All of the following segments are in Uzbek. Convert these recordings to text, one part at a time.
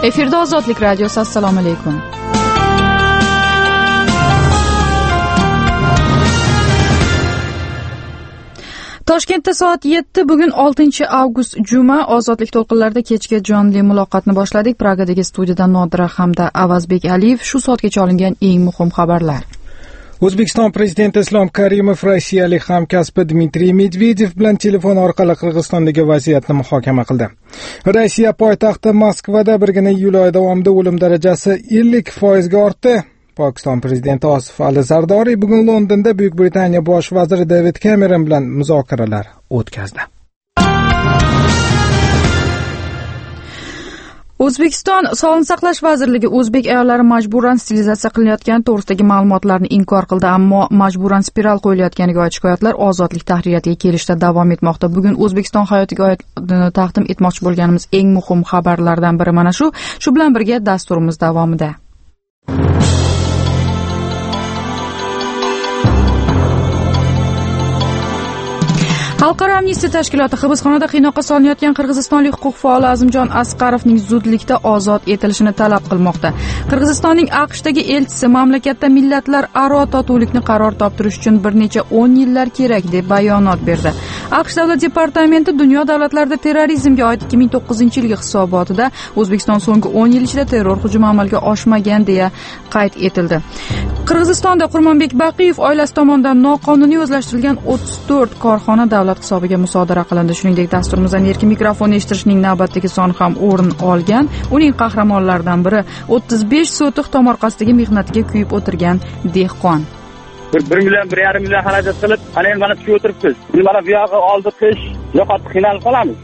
Efirda Ozodlik radiosi. Assalomu alaykum. Toshkentda soat 7, bugun 6-avgust juma. Ozodlik to'lqinlarida kechki jonli muloqotni boshladik. Pragadagi studiyadan Nodira hamda Avazbek Aliyev. Shu soatgacha olingan eng muhim xabarlar. O'zbekiston prezidenti Islom Karimov rossiyalik hamkasbi Dmitriy Medvedev bilan telefon orqali Qirg'izistondagi vaziyatni muhokama qildi. Rossiya poytaxti Moskvada 1-iyul oyi davomida o'lim darajasi 50% ga ortdi. Pokiston prezidenti Osif Ali Zardoriy bugun Londonda Buyuk Britaniya bosh vaziri David Cameron bilan muzokaralar o'tkazdi. O'zbekiston Sog'liqni saqlash vazirligi o'zbek ayollari majburan sterilizatsiya qilinayotgani to'g'risidagi ma'lumotlarni inkor qildi, ammo majburan spiral qo'yilayotganiga oid shikoyatlar Ozodlik tahririyatiga kelishda davom etmoqda. Bugun O'zbekiston hayotiga oid taqdim etmoqchi bo'lganimiz eng muhim xabarlardan biri mana shu. Shu bilan birga dasturimiz davomida Xalqaro amnistiya tashkiloti hibsxonada qiynoqqa solinayotgan qirg'izistonlik huquq faoli Azimjon Asqarovning zudlikda ozod etilishini talab qilmoqda. Qirg'izistonning AQShdagi elchisi mamlakatda millatlararo totuvlikni qaror toptirish uchun bir necha 10 yillar kerak deb bayonot berdi. AQSh davlat departamenti dunyo davlatlarida terrorizmga oid 2009-yilgi hisobotida O'zbekiston so'nggi 10 yil ichida terror hujumi amalga oshmagan deya qayd etildi. Qirg'izistonda Qurmonbek Baqiyev oilasi tomonidan noqonuniy o'zlashtirilgan 34 korxona davlat hisobiga musodara qilindi. Shuningdek, dasturimizdan erkin mikrofon eshittirishning navbatdagi soni ham o'rin olgan. Uning qahramonlaridan biri 35 sotiq tomorqasidagi mehnatiga kuyib o'tirgan dehqon. 1 million 1,5 million xarajat qilib, ana endi mana shu o'tiribmiz. Mana bu yog'i oldi qish, yo'qotib qiynalib qolamiz.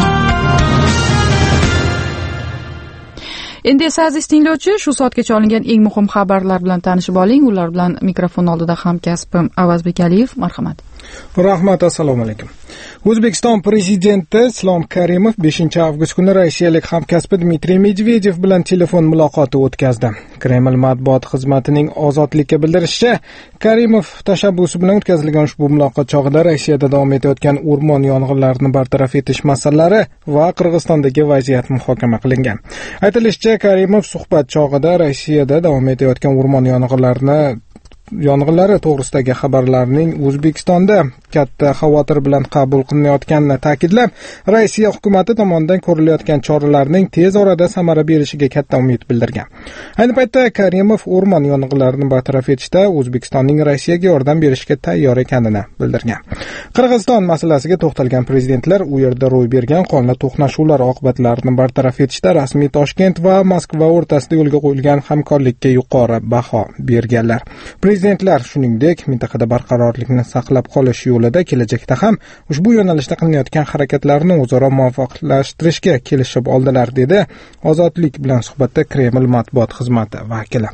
Endi esa aziz tinglovchi, shu soatgacha olingan eng muhim xabarlar bilan tanishib oling. Ular bilan mikrofon oldida hamkasbim Avazbek Aliyev. Marhamat. Rahmat, assalomu alaykum. O'zbekiston prezidenti Islom Karimov 5-avgust kuni rossiyalik hamkasbi Dmitriy Medvedev bilan telefon muloqoti o'tkazdi. Kreml matbuot xizmatining Ozodlikka bildirishicha, Karimov tashabbusi bilan o'tkazilgan ushbu muloqot chog'ida Rossiyada davom etayotgan o'rmon yong'inlarini bartaraf etish masalalari va Qirg'izistondagi vaziyat muhokama qilingan. Aytilishicha, Karimov suhbat chog'ida Rossiyada davom etayotgan o'rmon yong'inlari to'g'risidagi xabarlarning O'zbekistonda katta xavotir bilan qabul qilinayotganini ta'kidlab, Rossiya hukumati tomonidan ko'rilayotgan choralarning tez orada samara berishiga katta umid bildirgan. Ayni paytda Karimov o'rmon yong'inlarini bartaraf etishda O'zbekistonning Rossiyaga yordam berishga tayyor ekanini bildirgan. Qirg'iziston masalasiga to'xtalgan prezidentlar u yerda ro'y bergan qonli to'qnashuvlar oqibatlarini bartaraf etishda rasmiy Toshkent va Moskva o'rtasida yo'lga qo'yilgan hamkorlikka yuqori baho berganlar. Prezidentlar shuningdek mintaqada barqarorlikni saqlab qolish yo'lida kelajakda ham ushbu yo'nalishda qilinayotgan harakatlarni o'zaro muvofiqlashtirishga kelishib oldilar, dedi Ozodlik bilan suhbatda Kreml matbuot xizmati vakili.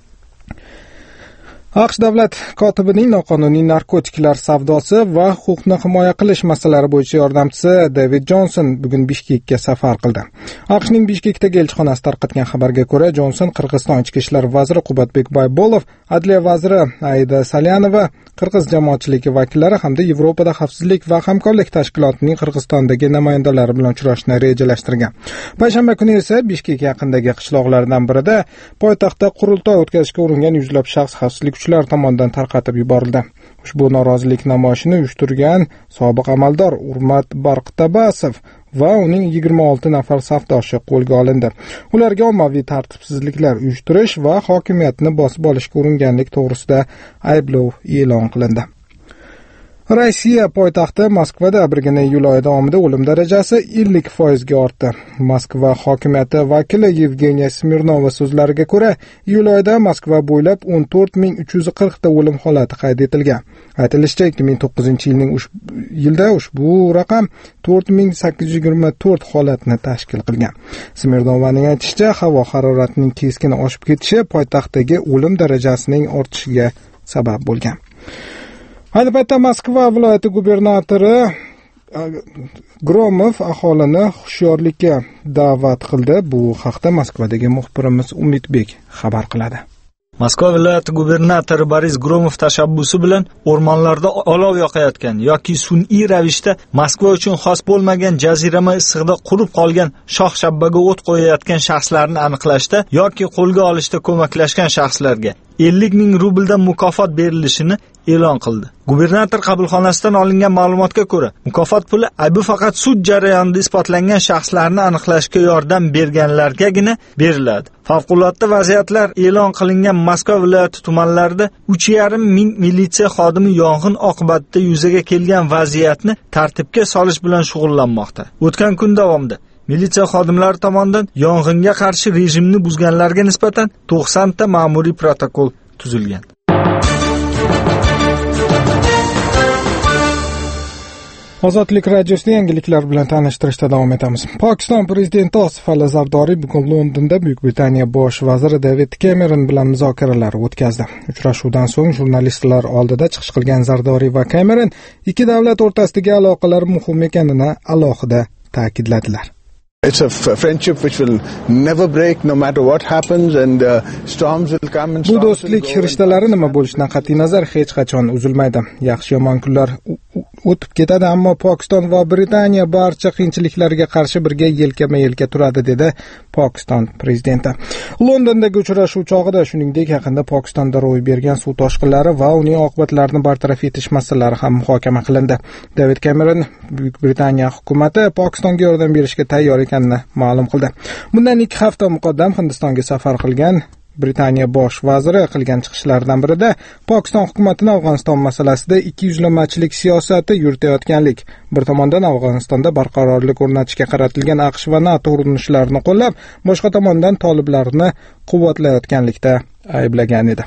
AQSh davlat kotibining noqonuniy narkotiklar savdosi va huquqni himoya qilish masalalari bo'yicha yordamchisi David Johnson bugun Bishkekka safar qildi. AQShning Bishkekdagi elchixonasi tarqatgan xabarga ko'ra, Johnson Qirg'iziston ichki ishlar vaziri Qubatbek Baybolov, adliya vaziri Aida Salyanova, qirg'iz jamoatchiligi vakillari hamda Yevropada xavfsizlik va hamkorlik tashkilotining Qirg'izistondagi namoyandalari bilan uchrashni rejalashtirgan. Payshanba kuni esa Bishkek yaqinidagi qishloqlardan birida poytaxtda qurultoy o'tkazishga uringan yuzlab shaxs xavfsizlik kuchlar tomonidan tarqatib yuborildi. Ushbu norozilik namoyishini uyushtirgan sobiq amaldor Urmat Barqtabasov va uning 26 nafar safdoshi qo'lga olindi. Ularga ommaviy tartibsizliklar uyushtirish va hokimiyatni bosib olishga uringanlik to'g'risida ayblov e'lon qilindi. Rossiya poytaxti Moskvada 1-iyul oyi davomida o'lim darajasi 50% ga ortdi. Moskva hokimiyati vakili Yevgeniya Smirnova so'zlariga ko'ra, iyul oyida Moskva bo'ylab 14340 ta o'lim holati qayd etilgan. Aytilishicha, 2009-yilda ushbu raqam 4824 holatni tashkil qilgan. Smirnovaning aytishicha, havo haroratining keskin oshib ketishi poytaxtdagi o'lim darajasining ortishiga sabab bo'lgan. Ayni paytda Moskva viloyati gubernatori Gromov aholini hushyorlikka da'vat qildi. Bu haqda Moskvadagi muxbirimiz Umidbek xabar qiladi. Moskva viloyati gubernatori Boris Gromov tashabbusi bilan o'rmonlarda olov yoqayotgan yoki sun'iy ravishda Moskva uchun xos bo'lmagan jazirama issiqda qurib qolgan shox-shabbaga o't qo'yayotgan shaxslarni aniqlashda yoki qo'lga olishda ko'maklashgan shaxslarga 50 ming rubldan mukofot berilishini e'lon qildi. Gubernator qabulxonasidan olingan ma'lumotga ko'ra, mukofot puli aybi faqat sud jarayonida isbotlangan shaxslarni aniqlashga yordam berganlargagina beriladi. Favqulodda vaziyatlar e'lon qilingan Moskva viloyati tumanlarida 3,5 ming militsiya xodimi yong'in oqibatida yuzaga kelgan vaziyatni tartibga solish bilan shug'ullanmoqda. O'tgan kun davomida militsiya xodimlari tomonidan yong'inga qarshi rejimni buzganlarga nisbatan 90 ta ma'muriy protokol tuzilgan. Ozodlik radiosida yangiliklar bilan tanishtirishda davom etamiz. Pokiston prezidenti Osif Ali Zardoriy bugun Londonda Buyuk Britaniya bosh vaziri David Cameron bilan muzokaralar o'tkazdi. Uchrashuvdan so'ng jurnalistlar oldida chiqish qilgan Zardoriy va Cameron ikki davlat o'rtasidagi aloqalar muhim ekanini alohida ta'kidladilar. It's a friendship which will never break no matter what happens, and storms will come and bu do'stlik rishtalari nima bo'lishidan qat'iy nazar hech qachon uzilmaydi. Yaxshi yomon kunlar o'tib ketadi, ammo Pokiston va Britaniya barcha qiyinchiliklarga qarshi birga yelkama-yelka turadi, dedi Pokiston prezidenti. Londondagi uchrashuv chog'ida shuningdek yaqinda Pokistonda ro'y bergan suv toshqinlari va uning oqibatlarini bartaraf etish masalalari ham muhokama qilindi. David Cameron Buyuk Britaniya hukumati Pokistonga yordam berishga tayyor ekanini ma'lum qildi. Bundan 2 hafta muqaddam Hindistonga safar qilgan Britaniya bosh vaziri qilgan chiqishlaridan birida Pokiston hukumatining Afg'oniston masalasida ikkiyuzlamachilik siyosati yuritayotganlik, bir tomondan Afg'onistonda barqarorlik o'rnatishga qaratilgan AQSh va NATO urinishlarini qo'llab, boshqa tomondan toliblarni quvvatlayotganlikda ayblagan edi.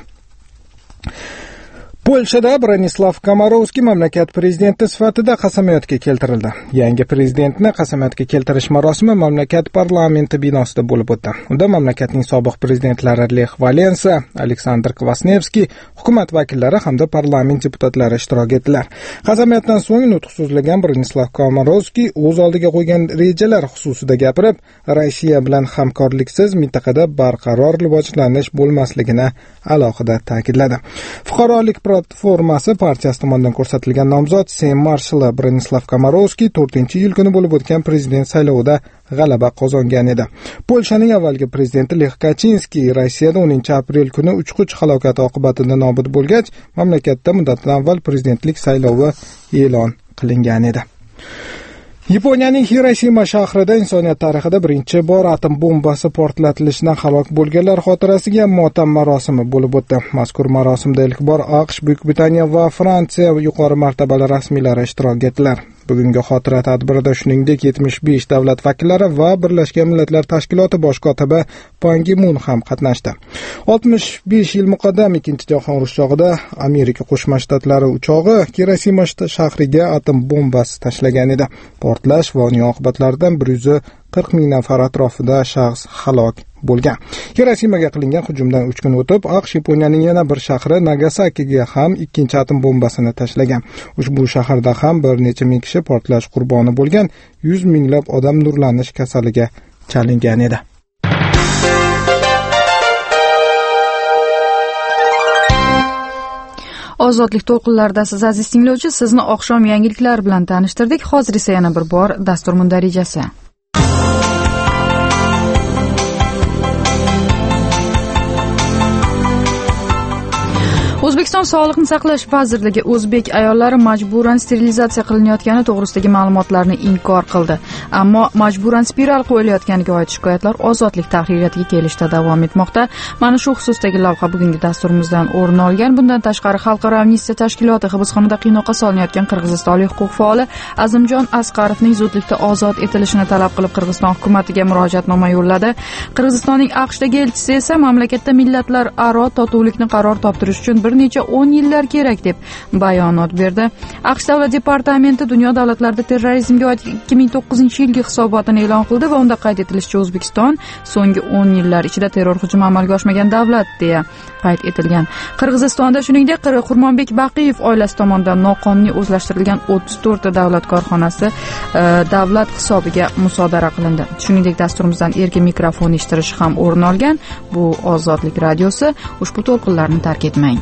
Polshada Bronislav Komorowski mamlakat prezidenti sifatida qasamyodga keltirildi. Yangi prezidentni qasamyodga keltirish marosimi mamlakat parlamenti binosida bo'lib o'tdi. Unda mamlakatning sobiq prezidentlari Lech Valensa, Aleksandr Kvasnevskiy, hukumat vakillari hamda parlament deputatlari ishtirok etdilar. Qasamyoddan so'ng nutq so'zlagan Bronislav Komorowski o'z oldiga qo'ygan rejalar xususida gapirib, Rossiya bilan hamkorliksiz mintaqada barqaror rivojlanish bo'lmasligini alohida ta'kidladi. Fuqarolik platformasi partiyasi tomonidan ko'rsatilgan nomzod Seym marshali Bronislav Komorowski 4-iyul kuni bo'lib o'tgan prezident saylovida g'alaba qozongan edi. Polshaning avvalgi prezidenti Lech Kaczynskiy Rossiyada 10-aprel kuni uchquch halokati oqibatida nobud bo'lgach, mamlakatda muddatidan avval prezidentlik saylovi e'lon qilingan edi. Yaponiyaning Hiroshima shahrida insoniyat tarixida birinchi bor atom bombasi portlatilishidan halok bo'lganlar xotirasiga motam marosimi bo'lib o'tdi. Mazkur marosimda ilk bor AQSh, Buyuk Britaniya va Fransiya yuqori martabali rasmiylari ishtirok etdilar. Bugungi xotira tadbirida shuningdek 75 davlat vakillari va Birlashgan Millatlar Tashkiloti bosh kotibi Pan Gi Mun ham qatnashdi. 65 yil muqaddam Ikkinchi jahon urushi chog'ida Amerika Qo'shma Shtatlari uchog'i Hiroshima shahriga atom bombasi tashlagan edi. Portlash va uning oqibatlaridan 140 ming nafar atrofida shaxs halok bo'lgan. Hiroshimaga qilingan hujumdan 3 kun o'tib, AQSh Yaponiyaning yana bir shahri Nagasakiga ham ikkinchi atom bombasini tashlagan. Ushbu shaharda ham bir necha ming kishi portlash qurboni bo'lgan, 100 minglab odam nurlanish kasaliga chalingan edi. Ozodlik to'lqinlarida siz aziz tinglovchi, sizni oqshom yangiliklar bilan tanishtirdik. Hozir esa yana bir bor dastur mundarijasi. O'zbekiston Sog'liqni saqlash vazirligi o'zbek ayollari majburan sterilizatsiya qilinayotgani to'g'risidagi ma'lumotlarni inkor qildi. Ammo majburan spiral qo'yilayotganiga oid shikoyatlar Ozodlik tahririyatiga kelishda davom etmoqda. Mana shu xususdagi lavha bugungi dasturimizdan o'rin olgan. Bundan tashqari Xalqaro amnistiya tashkiloti hibsxonada qiynoqqa solinayotgan qirg'izistonlik huquq faoli Azimjon Asqarovning zudlikda ozod etilishini talab qilib Qirg'iziston hukumatiga murojaatnoma yo'lladi. Qirg'izistonning AQShdagi elchisi esa mamlakatda millatlararo totuvlikni qaror toptirish uchun bir necha 10 yillar kerak deb bayonot berdi. AQSh davlat departamenti dunyo davlatlarida terrorizmga oid 2009-yilgi hisobotini e'lon qildi va unda qayd etilishicha O'zbekiston so'nggi 10 yillar ichida terror hujumi amalga oshmagan davlat deya qayd etilgan. Qirg'izistonda shuningdek Qurmonbek Baqiyev oilasi tomonidan noqonuniy o'zlashtirilgan 34 davlat korxonasi davlat hisobiga musodara qilindi. Shuningdek, dasturimizdan erkin mikrofon eshittirish ham o'rin olgan. Bu Ozodlik radiosi. Ushbu to'lqinlarni tark etmang.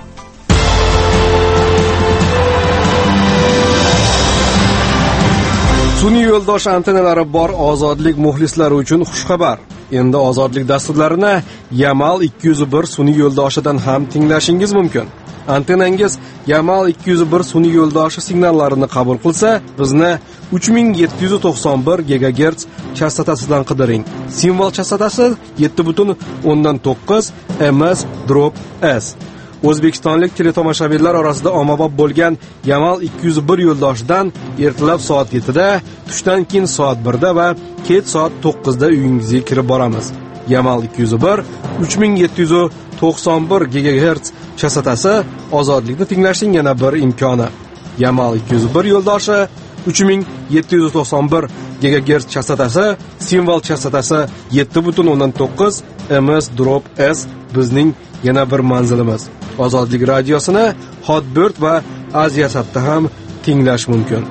Sun'iy yo'ldosh antennalari bor Ozodlik muxlislari uchun xushxabar. Endi Ozodlik dasturlarini Yamal 201 sun'iy yo'ldoshidan ham tinglashingiz mumkin. Antennangiz Yamal 201 sun'iy yo'ldoshi signallarini qabul qilsa, bizni 3791 GHz chastotasidan qidiring. Simvol chastotasi 7.9 ms/s. O'zbekistonlik teletomoshabinlar orasida ommabop bo'lgan Yamal 201 yo'ldoshidan ertalab soat 7 da, tushdan keyin soat 1 da va kech soat 9 da uyingizga kirib boramiz. Yamal 201 3791 GHz chastotasi Ozodlikni tinglashning yana bir imkoni. Yamal 201 yo'ldoshi 3791 GHz chastotasi, simvol chastotasi 7.9 ms/s bizning yana bir manzilimiz. Ozodlik radiosini Hotbird va Aziyasatda ham tinglash mumkin.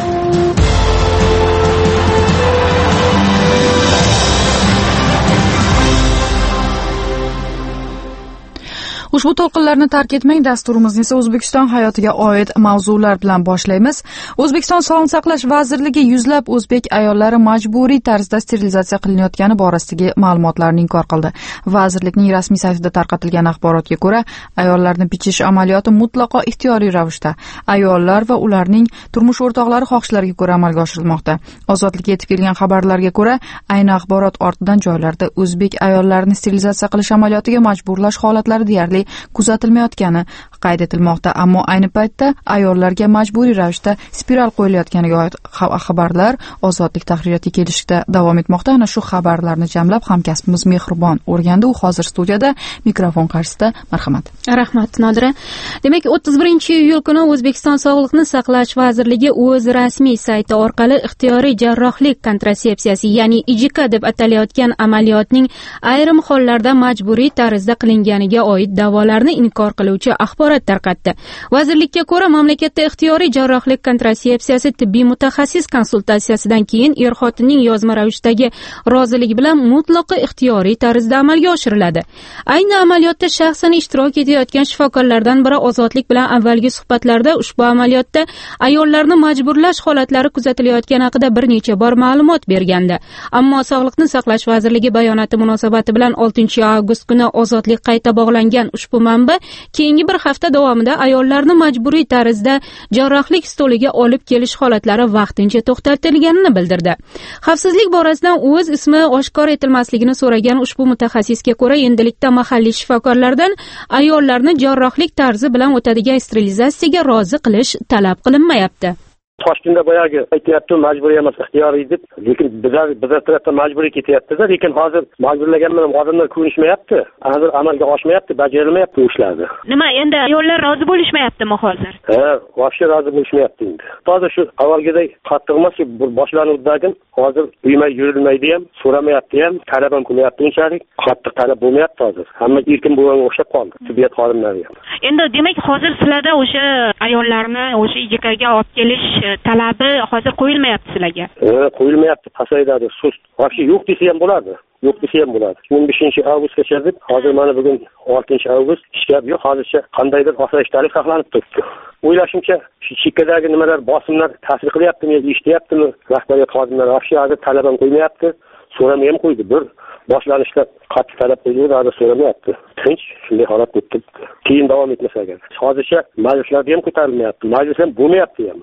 Ushbu to'lqinlarni tark etmang. Dasturimizni esa O'zbekiston hayotiga oid mavzular bilan boshlaymiz. O'zbekiston Sog'liqni saqlash vazirligi yuzlab o'zbek ayollari majburiy tarzda sterilizatsiya qilinayotgani borasidagi ma'lumotlarni inkor qildi. Vazirlikning rasmiy saytida tarqatilgan axborotga ko'ra, ayollarni bichish amaliyoti mutlaqo ixtiyoriy ravishda ayollar va ularning turmush o'rtoqlari xohishlariga ko'ra amalga oshirilmoqda. Ozodlikka yetib kelgan xabarlarga ko'ra, ayni axborot ortidan joylarda o'zbek ayollarini sterilizatsiya qilish amaliyotiga majburlash holatlari deyarli kuzatilmayotgani qayd etilmoqda, ammo ayni paytda ayollarga majburiy ravishda spiral qo'yilayotganiga oid xabarlar Ozodlik tahririyatiga kelishda davom etmoqda. Ana shu xabarlarni jamlab hamkasbimiz Mehribon o'rgandi. U hozir studiyada mikrofon qarshisida. Marhamat. Rahmat Nodira. Demak, 31-iyul kuni O'zbekiston Sog'liqni saqlash vazirligi o'z rasmiy sayti orqali ixtiyoriy jarrohlik kontratsepsiyasi, ya'ni IJK deb atalayotgan amaliyotning ayrim hollarda majburiy tarzda qilinganiga oid da'volarni inkor qiluvchi axborot tarqatdi. Vazirlikka ko'ra, mamlakatda ixtiyoriy jarrohlik kontratsepsiyasi tibbiy mutaxassis konsultatsiyasidan keyin er-xotinning yozma ravishdagi roziligi bilan mutlaqo ixtiyoriy tarzda amalga oshiriladi. Ayni amaliyotda shaxsan ishtirok etayotgan shifokorlardan biri Ozodlik bilan avvalgi suhbatlarda ushbu amaliyotda ayollarni majburlash holatlari kuzatilayotgani haqida bir necha bor ma'lumot bergandi. Ammo Sog'liqni saqlash vazirligi bayonoti munosabati bilan 6-avgust kuni Ozodlik qayta bog'langan ushbu manba keyingi bir hafta davomida ayollarni majburiy tarzda jarrohlik stoliga olib kelish holatlari vaqtincha to'xtatilganini bildirdi. Xavfsizlik borasidan o'z ismi oshkor etilmasligini so'ragan ushbu mutaxassisga ko'ra, endilikda mahalliy shifokorlardan ayollarni jarrohlik tarzi bilan o'tadigan sterilizatsiyaga rozi qilish talab qilinmayapti. Toshkentda boyagi aytyapti, majburiy emas, ixtiyoriy deb, lekin bizlar tarafdan majburiy ketyapti-da, lekin hozir majburlagan bilan odamlar ko'nishmayapti. Hozir amalga oshmayapti, bajarilmayapti bu ishlarni. Nima, endi ayollar rozi bo'lishmayaptimi hozir? Ha, vobshe rozi bo'lishmayapti endi. Hozir shu avvalgidek qattiq emas, boshlanuvdagi hozir uyma yurilmaydi ham, so'ramayapti ham, talab ham qilmayapti unchalik. Qattiq talab bo'lmayapti hozir. Hamma erkin bo'lganga o'xshab qoldi, tibbiyot xodimlari ham. Endi demak, hozir sizlarda o'sha ayollarni o'sha IJKga olib kelish talabi hozir qo'yilmayapti sizlarga. Qo'yilmayapti, pasayadi, sust. Vobshe yo'q desa ham bo'ladi. Yo'q desa ham bo'ladi. 15-avgustgacha deb, hozir mana bugun 6-avgust, hech gap yo'q. Hozircha qandaydir osoyishtalik saqlanib turibdi. O'ylashimcha, shu chekkadagi nimalar, bosimlar ta'sir qilyaptimi yoki eshityaptimi? Rahbariyat xodimlari vobshe hozir talab ham qo'ymayapti, so'ramay ham qo'ydi. Bir boshlanishda qattiq talab qo'ydi, hozir so'ramayapti. Tinch, shunday holat o'tdi. Keyin davom etmasa agar. Hozircha majlislarda ham ko'tarilmayapti, majlis ham bo'lmayapti ham.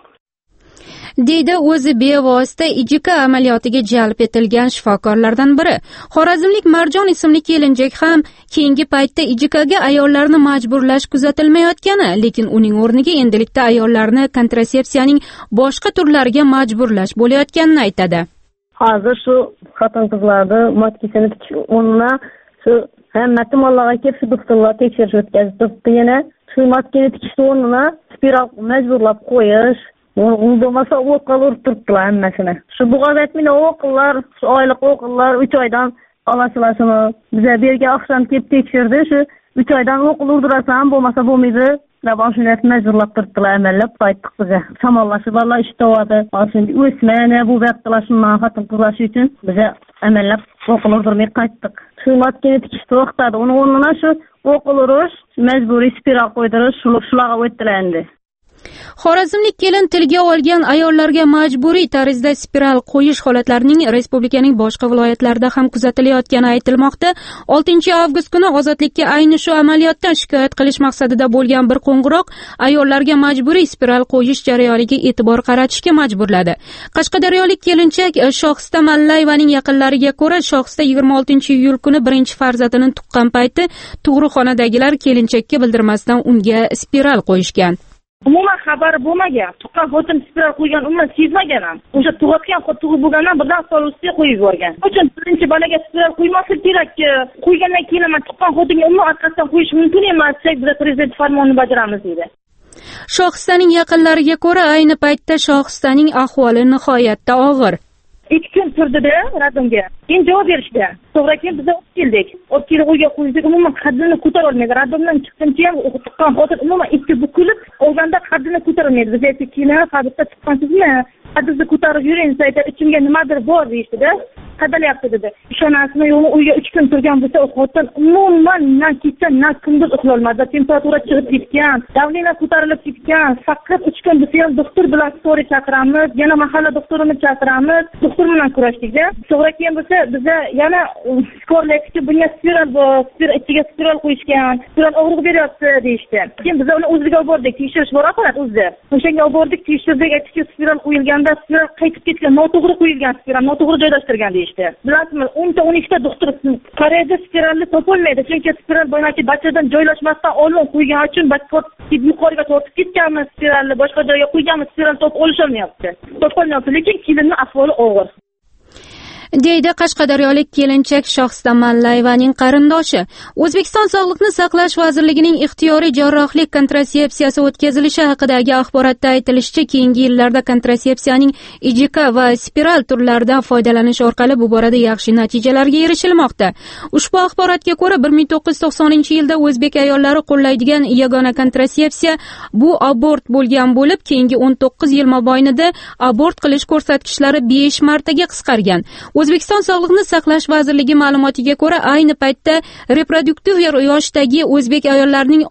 deydi o'zi bevosita IJK amaliyotiga jalb etilgan shifokorlardan biri. Xorazmlik Marjon ismli kelinchak ham keyingi paytda IJKga ayollarni majburlash kuzatilmayotgani, lekin uning o'rniga endilikda ayollarni kontratsepsiyaning boshqa turlariga majburlash bo'layotganini aytadi. Hozir shu xotin-qizlarni matkasini tikish o'rnina shu hammasi mollaga kelib shu doktorlar tekshirish o'tkazib turibdi yana. shu maskani tikish o'rnini spiral majburlab qo'yish, bo'lmasa o'qqa urib turibdilar hammasini. Shu bo'g'azatmini o'qillar, shu oylik o'qillar 3 oydan olasizlarmi? Bizga berga oqshom kelib tekshirdi, shu 3 oydan o'qil urdirasan, bo'lmasa bo'lmaydi. Labon shunday majburlab turibdilar, amallab qaytdik bizga. Shamollashiblar, ishtovadi. Shunday o'smani bu vaqtlar shundan xotin qizlash uchun bizga amallab o'qil urdirmay qaytdik. Shu maskani tikish to'xtadi. Uni o'rnina shu o'qil urish, majburiy spiral qo'ydirish shularga o'tdilar. Xorazmlik kelin tilga olgan ayollarga majburiy tarzda spiral qo'yish holatlarining respublikaning boshqa viloyatlarida ham kuzatilayotgani aytilmoqda. 6-avgust kuni Ozodlikka ayni shu amaliyotdan shikoyat qilish maqsadida bo'lgan bir qo'ng'iroq ayollarga majburiy spiral qo'yish jarayoniga e'tibor qaratishga majburladi. Qashqadaryolik kelinchak Shohista Mallayvaning yaqinlariga ko'ra, Shohista 26-iyul kuni birinchi farzandini tuqqan payti tug'ruqxonadagilar kelinchakka bildirmasdan unga spiral qo'yishgan. Umuman xabar bo'lmagan. Tuqqan xotin spiral qo'ygan, umuman sezmagan ham. O'sha tug'atgan xotin bo'lgandan birdan stol ustiga qo'yib yuborgan. Uchun birinchi bolaga spiral qo'ymaslik kerak. Qo'ygandan keyin ham tuqqan xotinga umuman orqasidan qo'yish mumkin emas. Biz prezident farmonini bajaramiz dedi. Shohistaning yaqinlariga ko'ra, ayni paytda Shohistaning ahvoli nihoyatda og'ir. 2 kun turdi-da radomga. Keyin javob berishdi. To'g'ri, keyin biz olib keldik. Olib kelib uyga qo'ydik. Umuman qaddini ko'tara olmaydi. Radomdan chiqqancha ham tuqqan xotin umuman ikki bukilib, olganda qaddini ko'tara olmaydi. Biz aytdik, "Keyin qaddingizni chiqqansizmi? Qaddingizni ko'tarib yuring", saytda ichimga nimadir bor deydi-da. Qadalyapti dedi. Ishonasizmi yo'qmi, uyga 3 kun turgan bo'lsa, u xotin umuman na kecha, na kunduz uxlay olmadi. Temperatura chiqib ketgan, davlina ko'tarilib ketgan. Faqat 3 kun bo'lsa ham doktor bilan story chaqiramiz, yana mahalla doktorini chaqiramiz. Doktor bilan kurashdik-da. To'g'ri, keyin bo'lsa bizga yana skorlikchi bunga spiral ichiga spiral qo'yishgan, spiral og'riq beryapti deyishdi. Keyin biz uni o'ziga olib bordik, tekshirish bor apparat o'zida. O'shanga olib bordik, tekshirdik, aytdiki spiral qo'yilganda spiral qaytib ketgan, noto'g'ri qo'yilgan spiral, noto'g'ri joylashtirgan deyishdi. Bilasizmi, 10-12 doktor Koreyada spiralni topolmaydi, chunki spiral bo'ynaki bachadan joylashmasdan oldin qo'ygan uchun yuqoriga tortib ketganmiz spiralni, boshqa joyga qo'yganmiz, spiral topib olisholmayapti. Topolmayapti, lekin kelinning ahvoli og'ir. deydi Qashqadaryolik kelinchak Shohista Mallayvaning qarindoshi. O'zbekiston Sog'liqni saqlash vazirligining ixtiyoriy jarrohlik kontratsepsiyasi o'tkazilishi haqidagi axborotda aytilishicha, keyingi yillarda kontratsepsiyaning IJK va spiral turlaridan foydalanish orqali bu borada yaxshi natijalarga erishilmoqda. Ushbu axborotga ko'ra 1990-yilda o'zbek ayollari qo'llaydigan yagona kontratsepsiya bu abort bo'lgan bo'lib, keyingi 19 yil mobaynida abort qilish ko'rsatkichlari 5 martaga qisqargan. O'zbekiston Sog'liqni saqlash vazirligi ma'lumotiga ko'ra, ayni paytda reproduktiv yoshdagi o'zbek ayollarining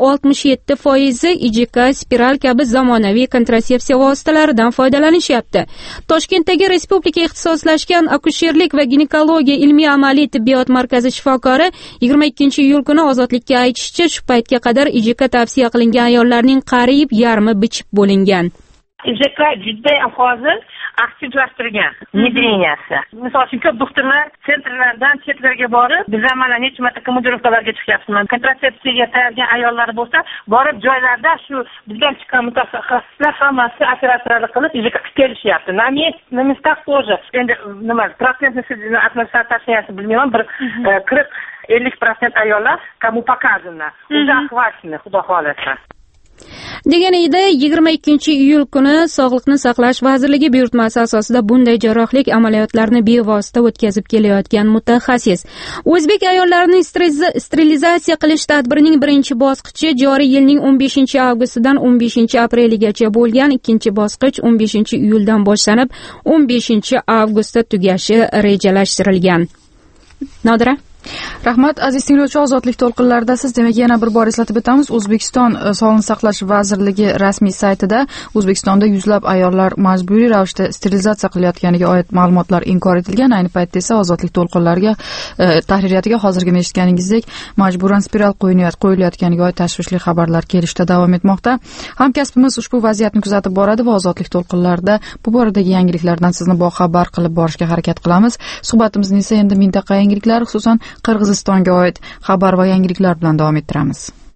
67% IJK, spiral kabi zamonaviy kontratsepsiya vositalaridan foydalanishyapti. Toshkentdagi Respublika ixtisoslashgan akusherlik va ginekologiya ilmiy-amaliy tibbiyot markazi shifokori 22-iyul kuni Ozodlikka aytishicha, shu paytga qadar IJK tavsiya qilingan ayollarning qariyb yarmi bichib bo'lingan. IJK jiddiy hozir aktivlashtirgan внедренияsi. Misol uchun ko'p doktorlar sentrlardan chetlarga borib, biz mana necha marta komandirovkalarga chiqyapmiz. Kontratsepsiyaga tayyorgarlik ayollar bo'lsa, borib joylarda shu bizdan chiqqan mutaxassislar hammasi operatsiyalar qilib IJK kelishyapti. Na местах тоже. Endi nima, процентный атмосферasi bilmayman, bir 40-50% ayollar kому показано. Уже охвачены, xudo xolasa. degan edi 22-iyul kuni Sog'liqni saqlash vazirligi buyurtmasi asosida bunday jarrohlik amaliyotlarini bevosita o'tkazib kelayotgan mutaxassis. O'zbek ayollarining sterilizatsiya qilish tadbirining birinchi bosqichi joriy yilning 15-avgustidan 15-apreligacha bo'lgan, ikkinchi bosqich 15-iyuldan boshlanib 15-avgustda tugashi rejalashtirilgan. Nodira, rahmat. Aziz tinglovchi, ozodlik to'lqinlarida siz, demak, yana bir bor eslatib o'tamiz. O'zbekiston Sog'liqni saqlash vazirligi rasmiy saytida O'zbekistonda yuzlab ayollar majburiy ravishda sterilizatsiya qilayotganiga oid ma'lumotlar inkor etilgan. Ayni paytda esa ozodlik to'lqinlariga tahririyatiga hozirgi eshitganingizdek majburan spiral qo'yilayotganiga oid tashvishli xabarlar kelishda davom etmoqda. Hamkasbimiz ushbu vaziyatni kuzatib boradi va ozodlik to'lqinlarida bu boradagi yangiliklardan sizni boxabar qilib borishga harakat qilamiz. Suhbatimizni esa endi mintaqa yangiliklari, xususan Qirg'izistonga oid xabar va yangiliklar bilan davom ettiramiz.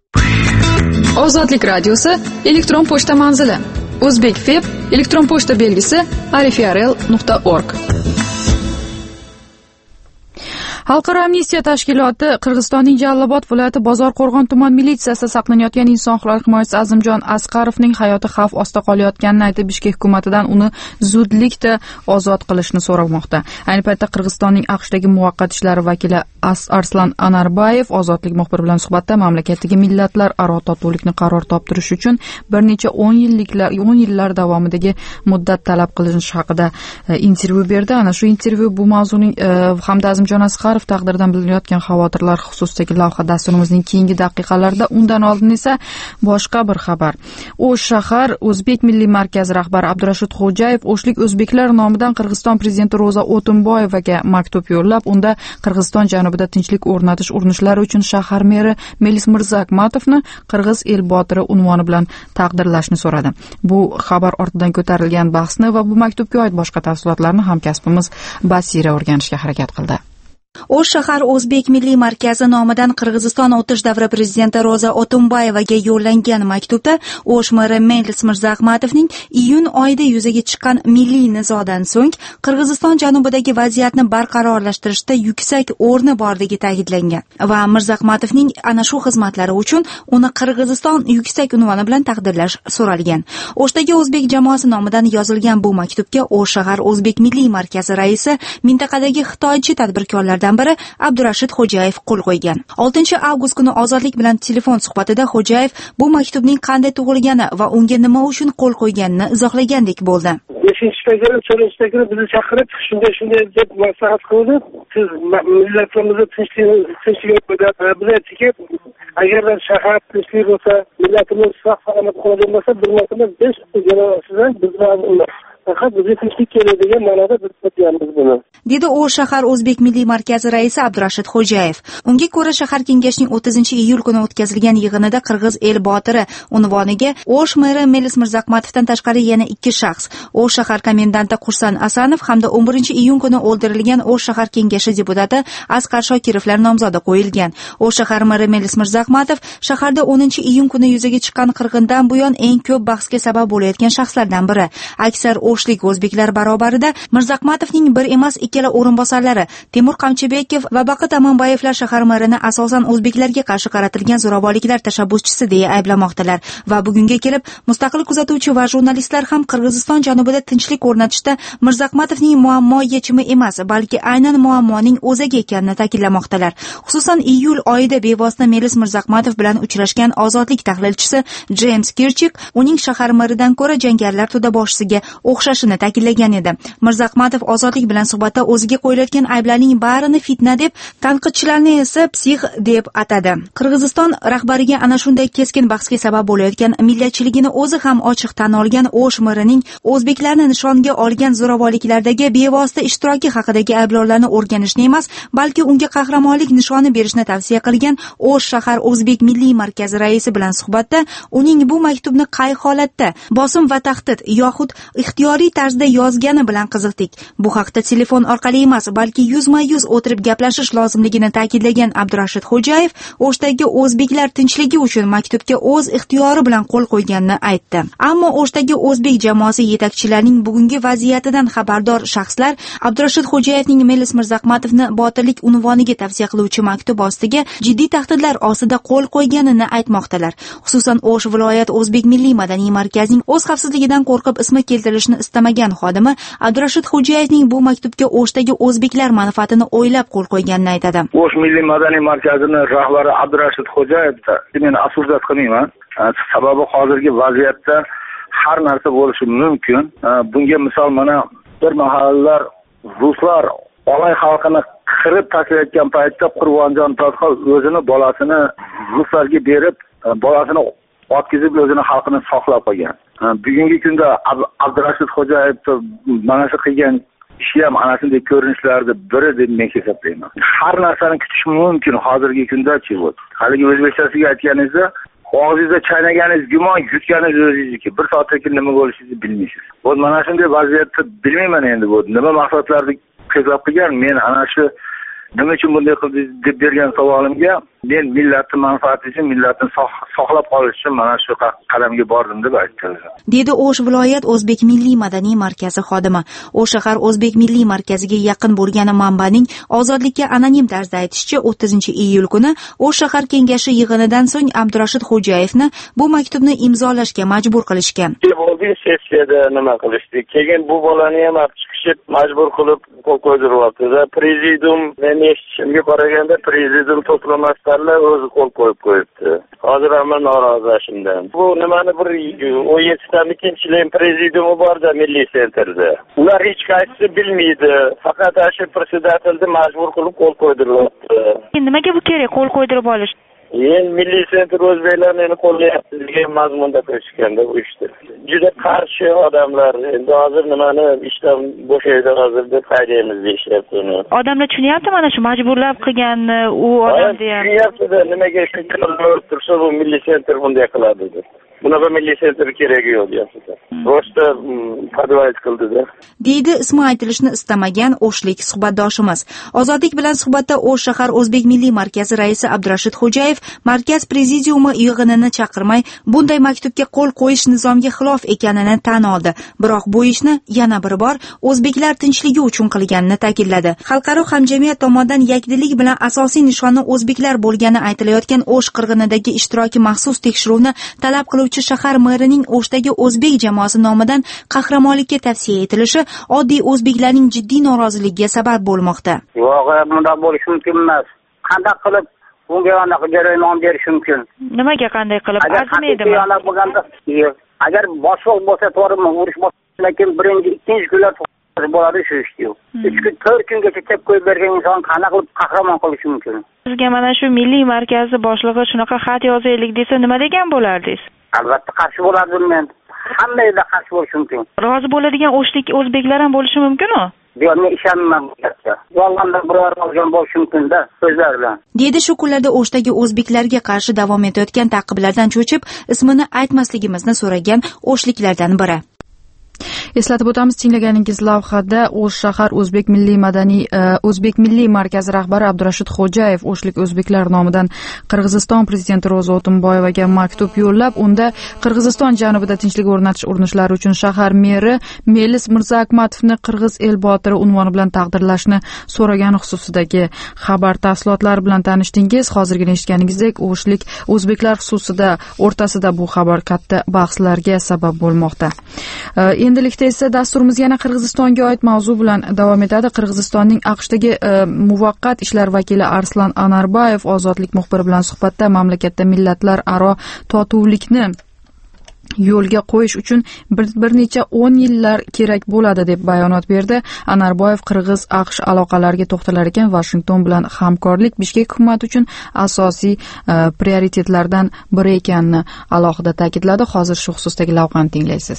Ozodlik radiosi elektron pochta manzili: O'zbekfeb elektron pochta belgisi arifrl.org. Xalqaro amnistiya tashkiloti Qirg'izistonning Jalolobod viloyati Bozorqo'rg'on tuman militsiyasida saqlanayotgan inson huquqlari himoyachisi Azimjon Asqarovning hayoti xavf ostida qolayotganini aytib, Bishkek hukumatidan uni zudlikda ozod qilishni so'ramoqda. Ayni paytda Qirg'izistonning AQShdagi muvaqqat ishlar vakili Arslan Anarbayev ozodlik muxbiri bilan suhbatda mamlakatdagi millatlararo totuvlikni qaror toptirish uchun bir necha 10 yillar davomidagi muddat talab qilinishi haqida intervyu berdi. Ana shu intervyu bu mavzuning hamda Azimjon Asqarov taqdiridan bilinayotgan xavotirlar xususidagi lavha dasturimizning keyingi daqiqalarida. Undan oldin esa boshqa bir xabar. O'sh shahar O'zbek milliy markazi rahbari Abdurashid Xo'jayev o'shlik o'zbeklar nomidan Qirg'iziston prezidenti Roza Otunboyevaga maktub yo'llab, unda Qirg'iziston janubida tinchlik o'rnatish urinishlari uchun shahar meri Melis Mirzakmatovni Qirg'iz el botiri unvoni bilan taqdirlashni so'radi. Bu xabar ortidan ko'tarilgan bahsni va bu maktubga oid boshqa tafsilotlarni hamkasbimiz Basira o'rganishga harakat qildi. O'sh shahar O'zbek milliy markazi nomidan Qirg'iziston o'tish davri prezidenti Roza Otunboyevaga yo'llangan maktubda O'sh meri Melis Mirzakmatovning iyun oyida yuzaga chiqqan milliy nizodan so'ng Qirg'iziston janubidagi vaziyatni barqarorlashtirishda yuksak o'rni borligi ta'kidlangan va Mirzakmatovning ana shu xizmatlari uchun uni Qirg'iziston yuksak unvoni bilan taqdirlash so'ralgan. O'shdagi o'zbek jamoasi nomidan yozilgan bu maktubga O'sh shahar O'zbek milliy markazi raisi mintaqadagi xitoychi tadbirkorlar biri Abdurashid Xo'jayev qo'l qo'ygan. 6 avgust kuni ozodlik bilan telefon suhbatida Xo'jayev bu maktubning qanday tug'ilgani va unga nima uchun qo'l qo'yganini izohlagandek bo'ldi. 5-4-kuni bizni chaqirib, shunday deb maslahat qildi. Siz millatimizni tinchlik biz aytdiki, agar shahar tinchlik bo'lsa, millatimiz sog'-salomat qoladigan bir marta 5 jamoasidan bizlar faqat bizga tinchlik kerak degan ma'noda biz aytganmiz buni. Dedi O'sh shahar O'zbek milliy markazi raisi Abdurashid Xo'jayev. Unga ko'ra shahar kengashining 30-iyul kuni o'tkazilgan yig'inida Qirg'iz el botiri unvoniga O'sh meri Melis Mirzakmatovdan tashqari yana 2 shaxs, O'sh shahar komendanti Qursan Asanov hamda 11-iyun kuni o'ldirilgan O'sh shahar kengashi deputati Asqar Shokirovlar nomzodi qo'yilgan. O'sh shahar meri Melis Mirzakmatov shaharda 10-iyun kuni yuzaga chiqqan qirg'indan buyon eng ko'p bahsga sabab bo'layotgan shaxslardan biri. Aksar o'shlik o'zbeklar barobarida Mirzakmatovning bir emas ikkala o'rinbosarlari Temur Qamchibekov va Baqit Amanbayevlar shahar merini asosan o'zbeklarga qarshi qaratilgan zo'ravonliklar tashabbuschisi deya ayblamoqdalar va bugunga kelib mustaqil kuzatuvchi va jurnalistlar ham Qirg'iziston janubida tinchlik o'rnatishda Mirzakmatovning muammo yechimi emas, balki aynan muammoning o'ziga ekanini ta'kidlamoqdalar. Xususan iyul oyida bevosita Melis Mirzakmatov bilan uchrashgan ozodlik tahlilchisi James Kirchik uning shahar meridan ko'ra jangarilar to'daboshisiga o'xshashini ta'kidlagan edi. Mirzakmatov ozodlik bilan suhbatda o'ziga qo'yilayotgan ayblarning barini fitna deb, tanqidchilarni esa psix deb atadi. Qirg'iziston rahbariga ana shunday keskin bahsga sabab bo'layotgan millatchiligini o'zi ham ochiq tan olgan O'sh merining o'zbeklarni nishonga olgan zo'ravonliklardagi bevosita ishtiroki haqidagi ayblovlarni o'rganishni emas, balki unga qahramonlik nishoni berishni tavsiya qilgan O'sh shahar O'zbek milliy markazi raisi bilan suhbatda uning bu maktubni qay holatda, bosim va tahdid yoxud ixtiyoriy tarzda yozgani bilan qiziqdik. Bu haqda telefon orqali emas, balki yuzma-yuz o'tirib gaplashish lozimligini ta'kidlagan Abdurashid Xo'jayev O'shdagi o'zbeklar tinchligi uchun maktubga o'z ixtiyori bilan qo'l qo'yganini aytdi. Ammo O'shdagi o'zbek jamoasi yetakchilarining bugungi vaziyatidan xabardor shaxslar Abdurashid Xo'jayevning Melis Mirzakmatovni botirlik unvoniga tavsiya qiluvchi maktub ostiga jiddiy tahdidlar ostida qo'l qo'yganini aytmoqdalar. Xususan O'sh viloyat O'zbek milliy madaniy markazining o'z xavfsizligidan qo'rqib ismi keltirilishni istamagan xodimi Abdurashid Xo'jayevning bu maktubga O'shdagi o'zbeklar manfaatini o'ylab qo'l qo'yganini aytadi. O'sh milliy madaniy markazining rahbari Abdurashid Xo'jayevda men afsusat qilmayman. Sababi hozirgi vaziyatda har narsa bo'lishi mumkin. Bunga misol mana bir mahallalar ruslar olay xalqini qirib tashlayotgan paytda Qurbonjon Toshxon o'zini bolasini ruslarga berib, bolasini otkizib o'zini xalqini saqlab qolgan. Bugungi kunda Abdurashid Xo'jayev mana shu qilgan ishi ham ana shunday ko'rinishlarni biri deb men hisoblayman. Har narsani kutish mumkin hozirgi kunda-chi bu. Haligi o'zbekchasiga aytganingizda, og'zingizda chaynaganingiz gumon, yutganingiz o'zingizniki. Bir soatdan keyin nima bo'lishini bilmaysiz. Bu mana shunday vaziyatda bilmayman endi bu. Nima maqsadlarni ko'zlab qilgan? Men ana shu nima uchun bunday qildi deb bergan savolimga Men millatning manfaati uchun, millatni saqlab qolish uchun mana shu qadamga bordim deb aytdilar. Dedi O'sh viloyat O'zbek milliy madaniy markazi xodimi. O'sh shahar O'zbek milliy markaziga yaqin bo'lgan manbaning Ozodlikka anonim tarzda aytishicha, 30-iyul kuni O'sh shahar kengashi yig'inidan so'ng Abdurashid Xo'jayevni bu maktubni imzolashga majbur qilishgan. Sessiyada nima qilishdi? Keyin bu bolani ham olib chiqishib majbur qilib qo'l qo'ydiryapti. Prezidium, men eshitishimga qaraganda prezidium to'plamasdanlar o'zi qo'l qo'yibdi. Hozir ham norozi shundan. Bu nimani bir 17 tamikinchilik prezidiumi borda milliy sentrda. Ular hech qaysi bilmaydi. Faqat shu prezidentimni majbur qilib qo'l qo'ydiryapti. Nimaga bu kerak qo'l qo'ydirib olish? Milliy sentr o'zbeklar meni qo'llayapti degan mazmunda ko'rishganda bu ishdi. Juda qarshi odamlar. Endi hozir nimani ishdan bo'shaydi hozir deb qaydaymiz deyishyapti uni. Odamlar tushunyapti mana shu majburlab qilganni u odamni ham. Tushunyapti-da, nimaga shunday tursa bu milliy sentr bunday qiladi deb. Bunaqa milliy sentr keragi yo'q deyapti. Просто advokat qildi-da. Deydi ismi aytilishni istamagan o'shlik suhbatdoshimiz. Ozodlik bilan suhbatda O'sh shahar O'zbek milliy markazi raisi Abdurashid Xo'jayev markaz prezidiumi yig'inini chaqirmay bunday maktubga qo'l qo'yish nizomga xilof ekanini tan oldi. Biroq bu ishni yana bir bor o'zbeklar tinchligi uchun qilganini ta'kidladi. Xalqaro hamjamiyat tomonidan yakdillik bilan asosiy nishoni o'zbeklar bo'lgani aytilayotgan O'sh qirg'inidagi ishtiroki maxsus tekshiruvni talab qiluvchi shahar merining O'shdagi o'zbek jamoasi nomidan qahramonlikka tavsiya etilishi oddiy o'zbeklarning jiddiy noroziligiga sabab bo'lmoqda. Yo'q, bunday bo'lishi mumkin emas. Qanday qilib bunga anaqa jarayon berish mumkin? Nimaga qanday qilib? Azmaydimi? Agar boshliq bo'lsa to'g'rimi, urush bo'lsa, lekin birinchi, ikkinchi kunlar bo'ladi shu ishni. 3 kun, 4 kungacha chep qo'yib bergan inson qanday qilib qahramon qilishi mumkin? Sizga mana shu milliy markazi boshlig'i shunaqa xat yozaylik desa nima degan bo'lardingiz? Albatta qarshi bo'lardim men. Hamma yerda qarshi bo'lishi mumkin. Rozi bo'ladigan o'shlik o'zbeklar ham bo'lishi mumkin-ku? Yo'q, men ishonmayman bu gapga. Yolg'ondan biror olgan bo'lishi mumkin-da, so'zlar bilan. Deydi shu kunlarda O'shdagi o'zbeklarga qarshi davom etayotgan ta'qiblardan cho'chib, ismini aytmasligimizni so'ragan o'shliklardan biri. Eslatib o'tamiz, tinglaganingiz lavhada O'sh shahar O'zbek milliy markazi rahbari Abdurashid Xo'jayev o'shlik o'zbeklar nomidan Qirg'iziston prezidenti Ro'za O'tinboyevaga maktub yo'llab, unda Qirg'iziston janubida tinchlik o'rnatish urinishlari uchun shahar meri Melis Mirzaakmatovni Qirg'iz el botiri unvoni bilan taqdirlashni so'ragani xususidagi xabar tafsilotlari bilan tanishdingiz. Hozirgina eshitganingizdek, o'shlik o'zbeklar xususida o'rtasida bu xabar katta bahslarga sabab bo'lmoqda. Endilikda esa dasturimiz yana Qirg'izistonga oid mavzu bilan davom etadi. Qirg'izistonning AQShdagi muvaqqat ishlar vakili Arslan Anarbayev Ozodlik muxbiri bilan suhbatda mamlakatda millatlar aro totuvlikni yo'lga qo'yish uchun bir necha 10 yillar kerak bo'ladi deb bayonot berdi. Anarboyev Qirg'iz AQSh aloqalariga to'xtalar ekan, Washington bilan hamkorlik Bishkek hukumati uchun asosiy prioritetlardan biri ekanini alohida ta'kidladi. Hozir shu xususdagi lavhani tinglaysiz.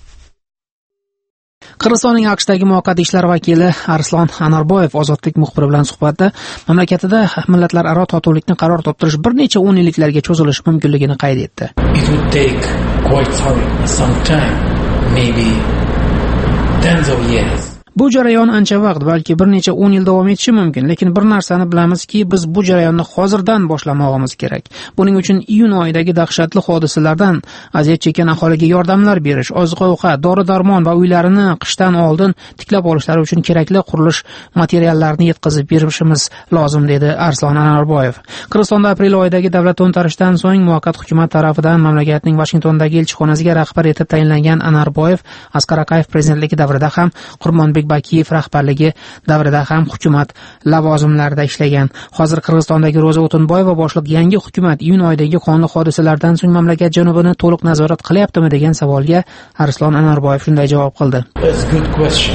Qirg'izistonning AQShdagi muvaqqat ishlar vakili Arslan Anarboyev Ozodlik muxbiri bilan suhbatda mamlakatida millatlararo totuvlikni qaror toptirish bir necha 10 yilliklarga cho'zilishi mumkinligini qayd etdi. It would take quite some time, maybe tens of years. Bu jarayon ancha vaqt, balki bir necha 10 yil davom etishi mumkin, lekin bir narsani bilamizki, biz bu jarayonni hozirdan boshlamoqimiz kerak. Buning uchun iyun oyidagi dahshatli hodisalardan aziyat chekkan aholiga yordamlar berish, oziq-ovqat, dori-darmon va uylarini qishdan oldin tiklab olishlari uchun kerakli qurilish materiallarini yetkazib berishimiz lozim, dedi Arslan Anarboyev. Qirg'izistonda aprel oyidagi davlat to'ntarishidan so'ng muvaqqat hukumat tarafidan mamlakatning Washingtondagi elchixonasiga rahbar etib tayinlangan Anarboyev Asqar Akayev prezidentligi davrida ham Qurbonbek Bakiyev rahbarligi davrida ham hukumat lavozimlarida ishlagan. Hozir Qirg'izistondagi Ro'za O'tinboyeva boshliq yangi hukumat iyun oyidagi qonli hodisalardan so'ng mamlakat janubini to'liq nazorat qilyaptimi degan savolga Arslan Anarboyev shunday javob qildi. That's a good question.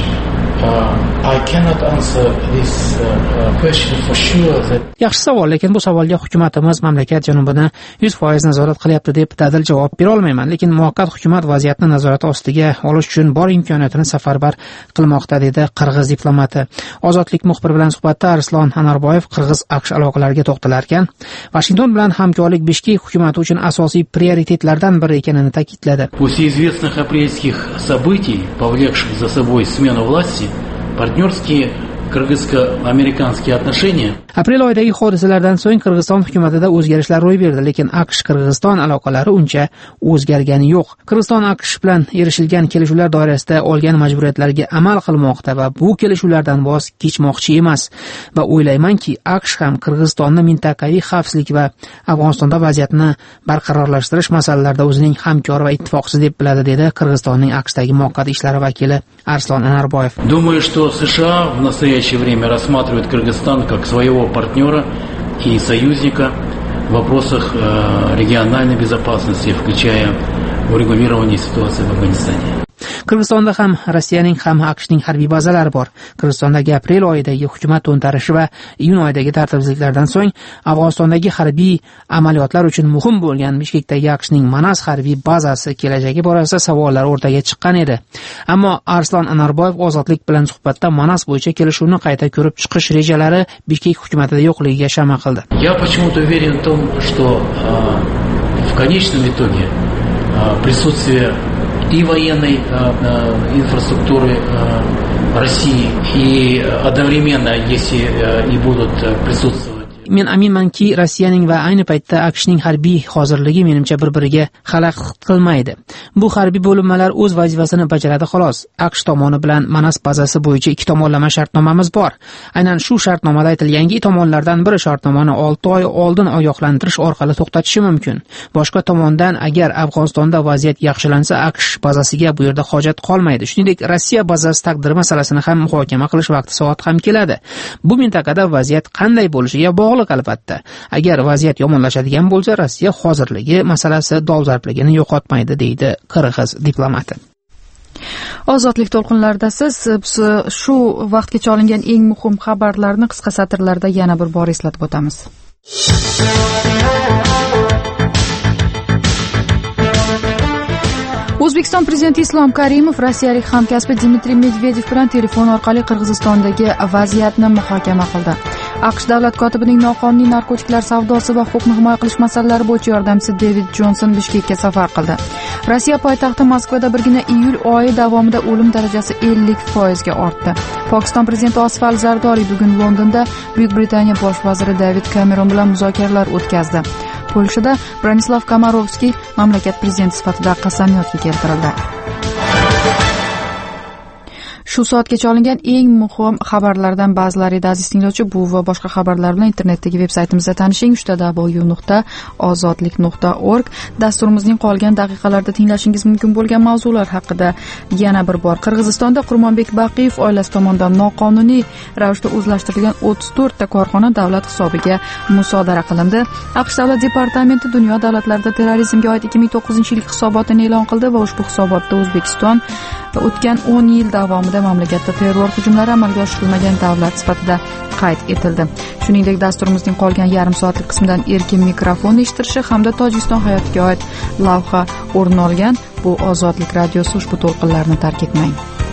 I cannot answer this question for sure. Yaxshi savol, lekin bu savolga hukumatimiz mamlakat janubini 100% nazorat qilyapti deb dadil javob bera olmayman, lekin muvaqqat hukumat vaziyatni nazorat ostiga olish uchun bor imkoniyatini safarbar qilmoqda, dedi qirg'iz diplomati. Ozodlik muxbiri bilan suhbatda Arslan Anarboyev Qirg'iz AQSh aloqalariga to'xtalar ekan, Washington bilan hamkorlik Bishkek hukumati uchun asosiy prioritetlardan biri ekanini ta'kidladi. После известных апрельских событий, повлекших за собой смену власти, партнерские кыргызско-американские отношения. Aprel oyidagi hodisalardan so'ng Qirg'iziston hukumatida o'zgarishlar ro'y berdi, lekin AQSh-Qirg'iziston aloqalari uncha o'zgargani yo'q. Qirg'iziston AQSh bilan erishilgan kelishuvlar doirasida olgan majburiyatlarga amal qilmoqda va bu kelishuvlardan voz kechmoqchi emas. Va o'ylaymanki, AQSh ham Qirg'izistonni mintaqaviy xavfsizlik va Afg'onistonda vaziyatni barqarorlashtirish masalalarida o'zining hamkori va ittifoqchisi deb biladi, dedi Qirg'izistonning AQShdagi muvaqqat ishlari vakili Arslan Anarboyev. Думаю, что США в настоящее время рассматривают Кыргызстан как своего партнера и союзника в вопросах региональной безопасности, включая урегулирование ситуации в Афганистане. Qirg'izistonda ham Rossiyaning ham AQShning harbiy bazalari bor. Qirg'izistondagi aprel oyidagi hukumat to'ntarishi va iyun oyidagi tartibsizliklardan so'ng Afg'onistondagi harbiy amaliyotlar uchun muhim bo'lgan Bishkekdagi AQShning Manas harbiy bazasi kelajagi borasida savollar o'rtaga chiqqan edi. Ammo Arslan Anarboyev Ozodlik bilan suhbatda Manas bo'yicha kelishuvni qayta ko'rib chiqish rejalari Bishkek hukumatida yo'qligiga shama qildi. Я почему-то уверен в том, что в конечном итоге присутствие и военной инфраструктуры России, и одновременно, если и будут присутствовать. Men aminmanki, Rossiyaning va ayni paytda AQShning harbiy hozirligi menimcha bir-biriga xalaqit qilmaydi. Bu harbiy bo'linmalar o'z vazifasini bajaradi xolos. AQSh tomoni bilan Manas bazasi bo'yicha ikki tomonlama shartnomamiz bor. Aynan shu shartnomada aytilganki, tomonlardan biri shartnomani 6 oy oldin ogohlantirish orqali to'xtatishi mumkin. Boshqa tomondan agar Afg'onistonda vaziyat yaxshilansa, AQSh bazasiga bu yerda hojat qolmaydi. Shuningdek, Rossiya bazasi taqdiri masalasini ham muhokama qilish vaqti soat ham keladi. Bu mintaqada vaziyat qanday bo'lishiga bog'liq albatta. Agar vaziyat yomonlashadigan bo'lsa, Rossiya hozirligi masalasi dolzarbligini yo'qotmaydi, deydi qirg'iz diplomati. Ozodlik to'lqinlarida siz shu vaqtgacha olingan eng muhim xabarlarni qisqa satrlarda yana bir bor eslatib o'tamiz. O'zbekiston prezidenti Islom Karimov rossiyalik hamkasbi Dmitriy Medvedev bilan telefon orqali Qirg'izistondagi vaziyatni muhokama qildi. AQSh davlat kotibining noqonuniy narkotiklar savdosi va huquqni himoya qilish masalalari bo'yicha yordamchisi David Jonson Bishkekka safar qildi. Rossiya poytaxti Moskvada birgina iyul oyi davomida o'lim darajasi 50% ga ortdi. Pokiston prezidenti Osfal Zardori bugun Londonda Buyuk Britaniya bosh vaziri David Cameron bilan muzokaralar o'tkazdi. Polshada Branislav Komarovskiy mamlakat prezidenti sifatida qasamyodga keltirildi. Shu soatgacha olingan eng muhim xabarlardan ba'zilari edi aziz tinglovchi. Bu va boshqa xabarlar bilan internetdagi veb-saytimizda tanishing. www.ozodlik.org. Dasturimizning qolgan daqiqalarida tinglashingiz mumkin bo'lgan mavzular haqida yana bir bor. Qirg'izistonda Qurmonbek Baqiyev oilasi tomonidan noqonuniy ravishda o'zlashtirilgan 34 ta korxona davlat hisobiga musodara qilindi. AQSh davlat departamenti dunyo davlatlarida terrorizmga oid 2009-yilgi hisobotini e'lon qildi va ushbu hisobotda O'zbekiston o'tgan 10 yil davomida mamlakatda terror hujumlari amalga oshirilmagan davlat sifatida qayd etildi. Shuningdek, dasturimizning qolgan yarim soatlik qismidan erkin mikrofon eshitilishi hamda Tojikiston hayotiga oid lavha o'rin olgan. Bu Ozodlik radiosi, ushbu to'lqinlarni tark etmang.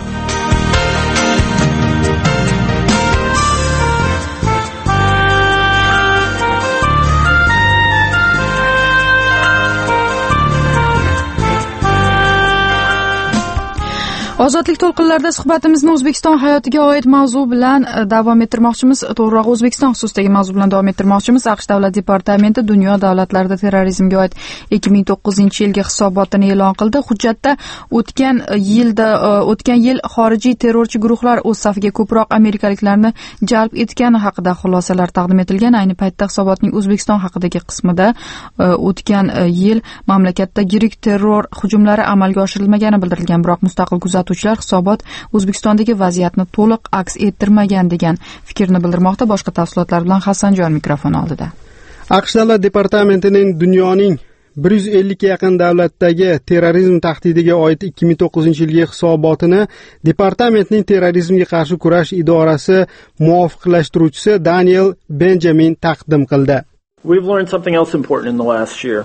Ozodlik to'lqinlarida suhbatimizni O'zbekiston hayotiga oid mavzu bilan davom ettirmoqchimiz. To'g'riroq, O'zbekiston xususidagi mavzu bilan davom ettirmoqchimiz. AQSh davlat departamenti dunyo davlatlarida terrorizmga oid 2009-yilgi hisobotini e'lon qildi. Hujjatda o'tgan yil xorijiy terrorchi guruhlar o'z safiga ko'proq amerikaliklarni jalb etgani haqida xulosalar taqdim etilgan. Ayni paytda hisobotning O'zbekiston haqidagi qismida o'tgan yil mamlakatda yirik terror hujumlari amalga oshirilmagani bildirilgan, biroq mustaqil kuzatuvchilar hisobot O'zbekistondagi vaziyatni to'liq aks ettirmagan degan fikrni bildirmoqda. Boshqa tafsilotlar bilan Hasanjon mikrofon oldida. AQSh davlat departamentining dunyoning 150 ga yaqin davlatdagi terrorizm tahdidiga oid 2009-yilgi hisobotini departamentning terrorizmga qarshi kurash idorasi muvofiqlashtiruvchisi Daniel Benjamin taqdim qildi. We've learned something else important in the last year.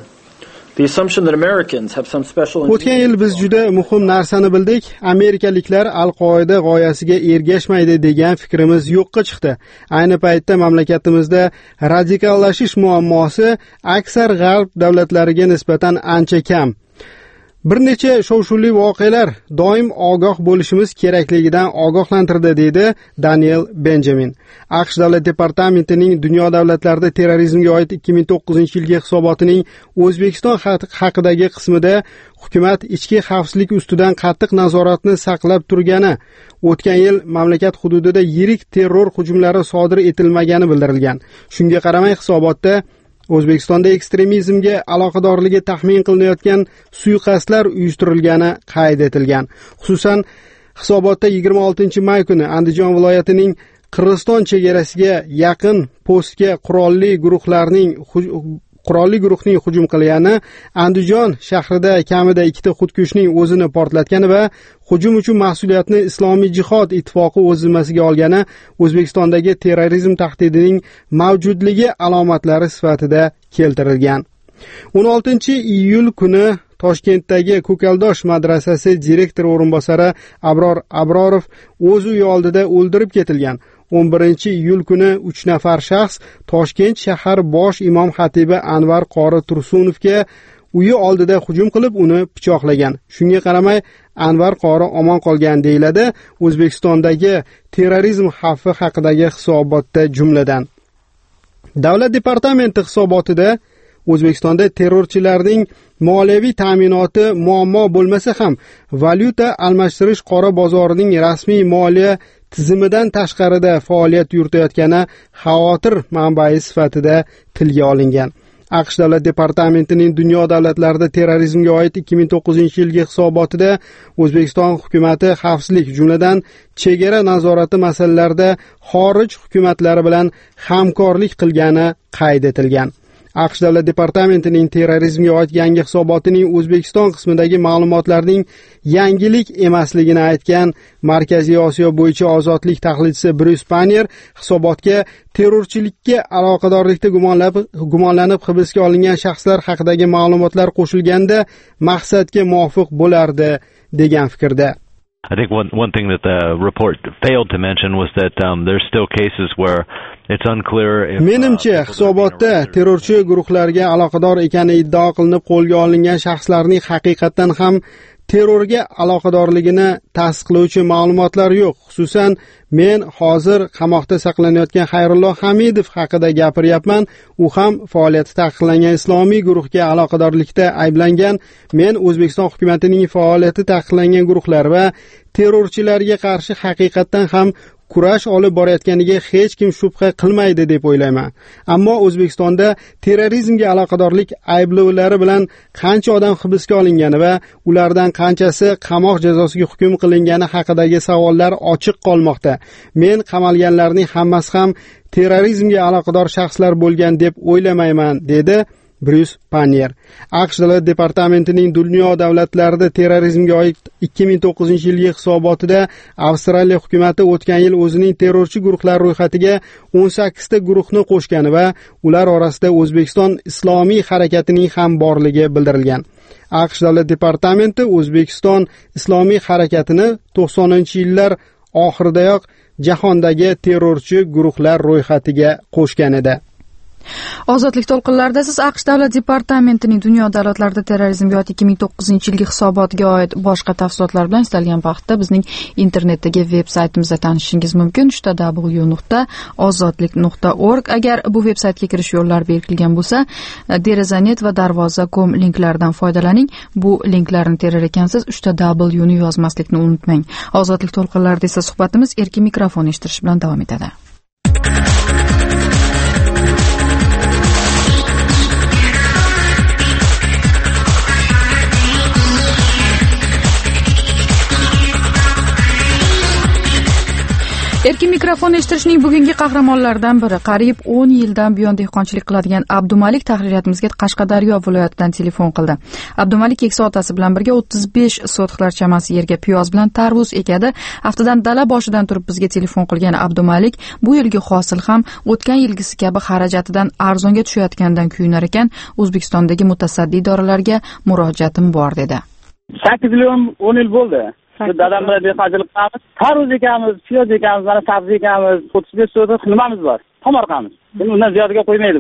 O'tgan yil biz juda muhim narsani bildik. Amerikaliklar Al-Qoida g'oyasiga ergashmaydi degan fikrimiz yo'qqa chiqdi. Ayni paytda mamlakatimizda radikallashish muammosi aksar g'arb davlatlariga nisbatan ancha kam. Bir necha shov-shuvli voqealar doim ogoh bo'lishimiz kerakligidan ogohlantirdi, deydi Daniel Benjamin. AQSh Davlat departamentining dunyo davlatlarida terrorizmga oid 2009-yilgi hisobotining O'zbekiston haqidagi qismida hukumat ichki xavfsizlik ustidan qattiq nazoratni saqlab turgani, o'tgan yil mamlakat hududida yirik terror hujumlari sodir etilmagani bildirilgan. Shunga qaramay hisobotda O'zbekistonda ekstremizmga aloqadorligi taxmin qilinayotgan suiqasdlar uyushtirilgani qayd etilgan. Xususan, hisobotda 26-may kuni Andijon viloyatining Qirg'iziston chegarasiga yaqin postga qurolli guruhning hujum qilgani, Andijon shahrida kamida 2 xudkushning o'zini portlatgani va hujum uchun mas'uliyatni Islomiy jihod ittifoqi o'z zimmasiga olgani O'zbekistondagi terrorizm tahdidining mavjudligi alomatlari sifatida keltirilgan. 16-iyul kuni Toshkentdagi Ko'kaldosh madrasasi direktor o'rinbosari Abror Abrorov o'z uyi oldida o'ldirib ketilgan. 11-iyul kuni 3 nafar shaxs Toshkent shahar bosh imom xatibi Anvar qori Tursunovga uyi oldida hujum qilib uni pichoqlagan. Shunga qaramay Anvar qori omon qolgan, deyiladi O'zbekistondagi terrorizm xavfi haqidagi hisobotda jumladan. Davlat departamenti hisobotida O'zbekistonda terrorchilarning moliyaviy ta'minoti muammo bo'lmasa ham, valyuta almashtirish qora bozorining rasmiy moliya tizimidan tashqarida faoliyat yuritayotgani xavotir manbai sifatida tilga olingan. AQSh Davlat departamentining dunyo davlatlarida terrorizmga oid 2009-yilgi hisobotida O'zbekiston hukumati xavfsizlik, jumladan chegara nazorati masalalarida xorij hukumatlari bilan hamkorlik qilgani qayd etilgan. AQSh Davlat departamentining terrorizmga oid yangi hisobotining O'zbekiston qismidagi ma'lumotlarning yangilik emasligini aytgan Markaziy Osiyo bo'yicha ozodlik tahlilchisi Bruce Pannier hisobotga terrorchilikka aloqadorlikda gumonlanib hibsga olingan shaxslar haqidagi ma'lumotlar qo'shilganda maqsadga muvofiq bo'lardi degan fikrda. I think one thing that the report failed to mention was that there's still cases where it's unclear if menimcha hisobotda terrorchi guruhlarga aloqador ekani iddao qilinib qo'lga olingan shaxslarning haqiqatan ham terrorga aloqadorligini tasdiqlovchi ma'lumotlar yo'q. Xususan, men hozir qamoqda saqlanayotgan Xayrullo Hamidov haqida gapiryapman. U ham faoliyati taqiqlangan islomiy guruhga aloqadorlikda ayblangan. Men O'zbekiston hukumatining faoliyati taqiqlangan guruhlar va terrorchilarga qarshi haqiqatan ham kurash olib borayotganiga hech kim shubha qilmaydi deb o'ylayman. Ammo O'zbekistonda terrorizmga aloqadorlik ayblovlari bilan qancha odam hibsga olingani va ulardan qanchasi qamoq jazosiga hukm qilingani haqidagi savollar ochiq qolmoqda. Men qamalganlarning hammasi ham terrorizmga aloqador shaxslar bo'lgan deb o'ylamayman, dedi Bruce Pannier. AQSh Davlat departamentining dunyo davlatlarida terrorizmga oid 2009-yilgi hisobotida Avstraliya hukumati o'tgan yil o'zining terrorchi guruhlar ro'yxatiga 18 ta guruhni qo'shgani va ular orasida O'zbekiston islomiy harakatining ham borligi bildirilgan. AQSh Davlat departamenti O'zbekiston islomiy harakatini 90-yillar oxiridayoq jahondagi terrorchi guruhlar ro'yxatiga qo'shgan edi. Ozodlik to'lqinlarida siz AQSh Davlat departamentining dunyo davlatlarida terrorizmga oid 2009-yilgi hisobotiga oid boshqa tafsilotlar bilan istalgan vaqtda bizning internetdagi veb-saytimizda tanishishingiz mumkin. www.ozodlik.org. Agar bu veb-saytga kirish yo'llari belgilgan bo'lsa, derazanet va darvoza.com linklaridan foydalaning. Bu linklarni terar ekansiz, w ni yozmaslikni unutmang. Ozodlik to'lqinlarida esa suhbatimiz erkin mikrofon eshitish bilan davom etadi. Erkin mikrofon eshitishning bugungi qahramonlaridan biri qariyb 10 yildan buyon dehqonchilik qiladigan Abdumalik tahririyatimizga Qashqadaryo viloyatidan telefon qildi. Abdumalik keksa otasi bilan birga 35 sotixlar chamasi yerga piyoz bilan tarvuz ekadi. Haftadan dala boshidan turib bizga telefon qilgan Abdumalik bu yilgi hosil ham o'tgan yilgisi kabi xarajatidan arzonga tushayotganidan kuyunar ekan. O'zbekistondagi mutasaddi idoralarga murojaatim bor dedi. 8 yil 10 yil bo'ldi. Dadam bilan dehqonchilik qilamiz. Tarvuz ekamiz, piyoz ekamiz, mana sabzi ekamiz, 35 so'da nimamiz bor? Tomorqamiz. Endi undan ziyodiga qo'ymaydi bular.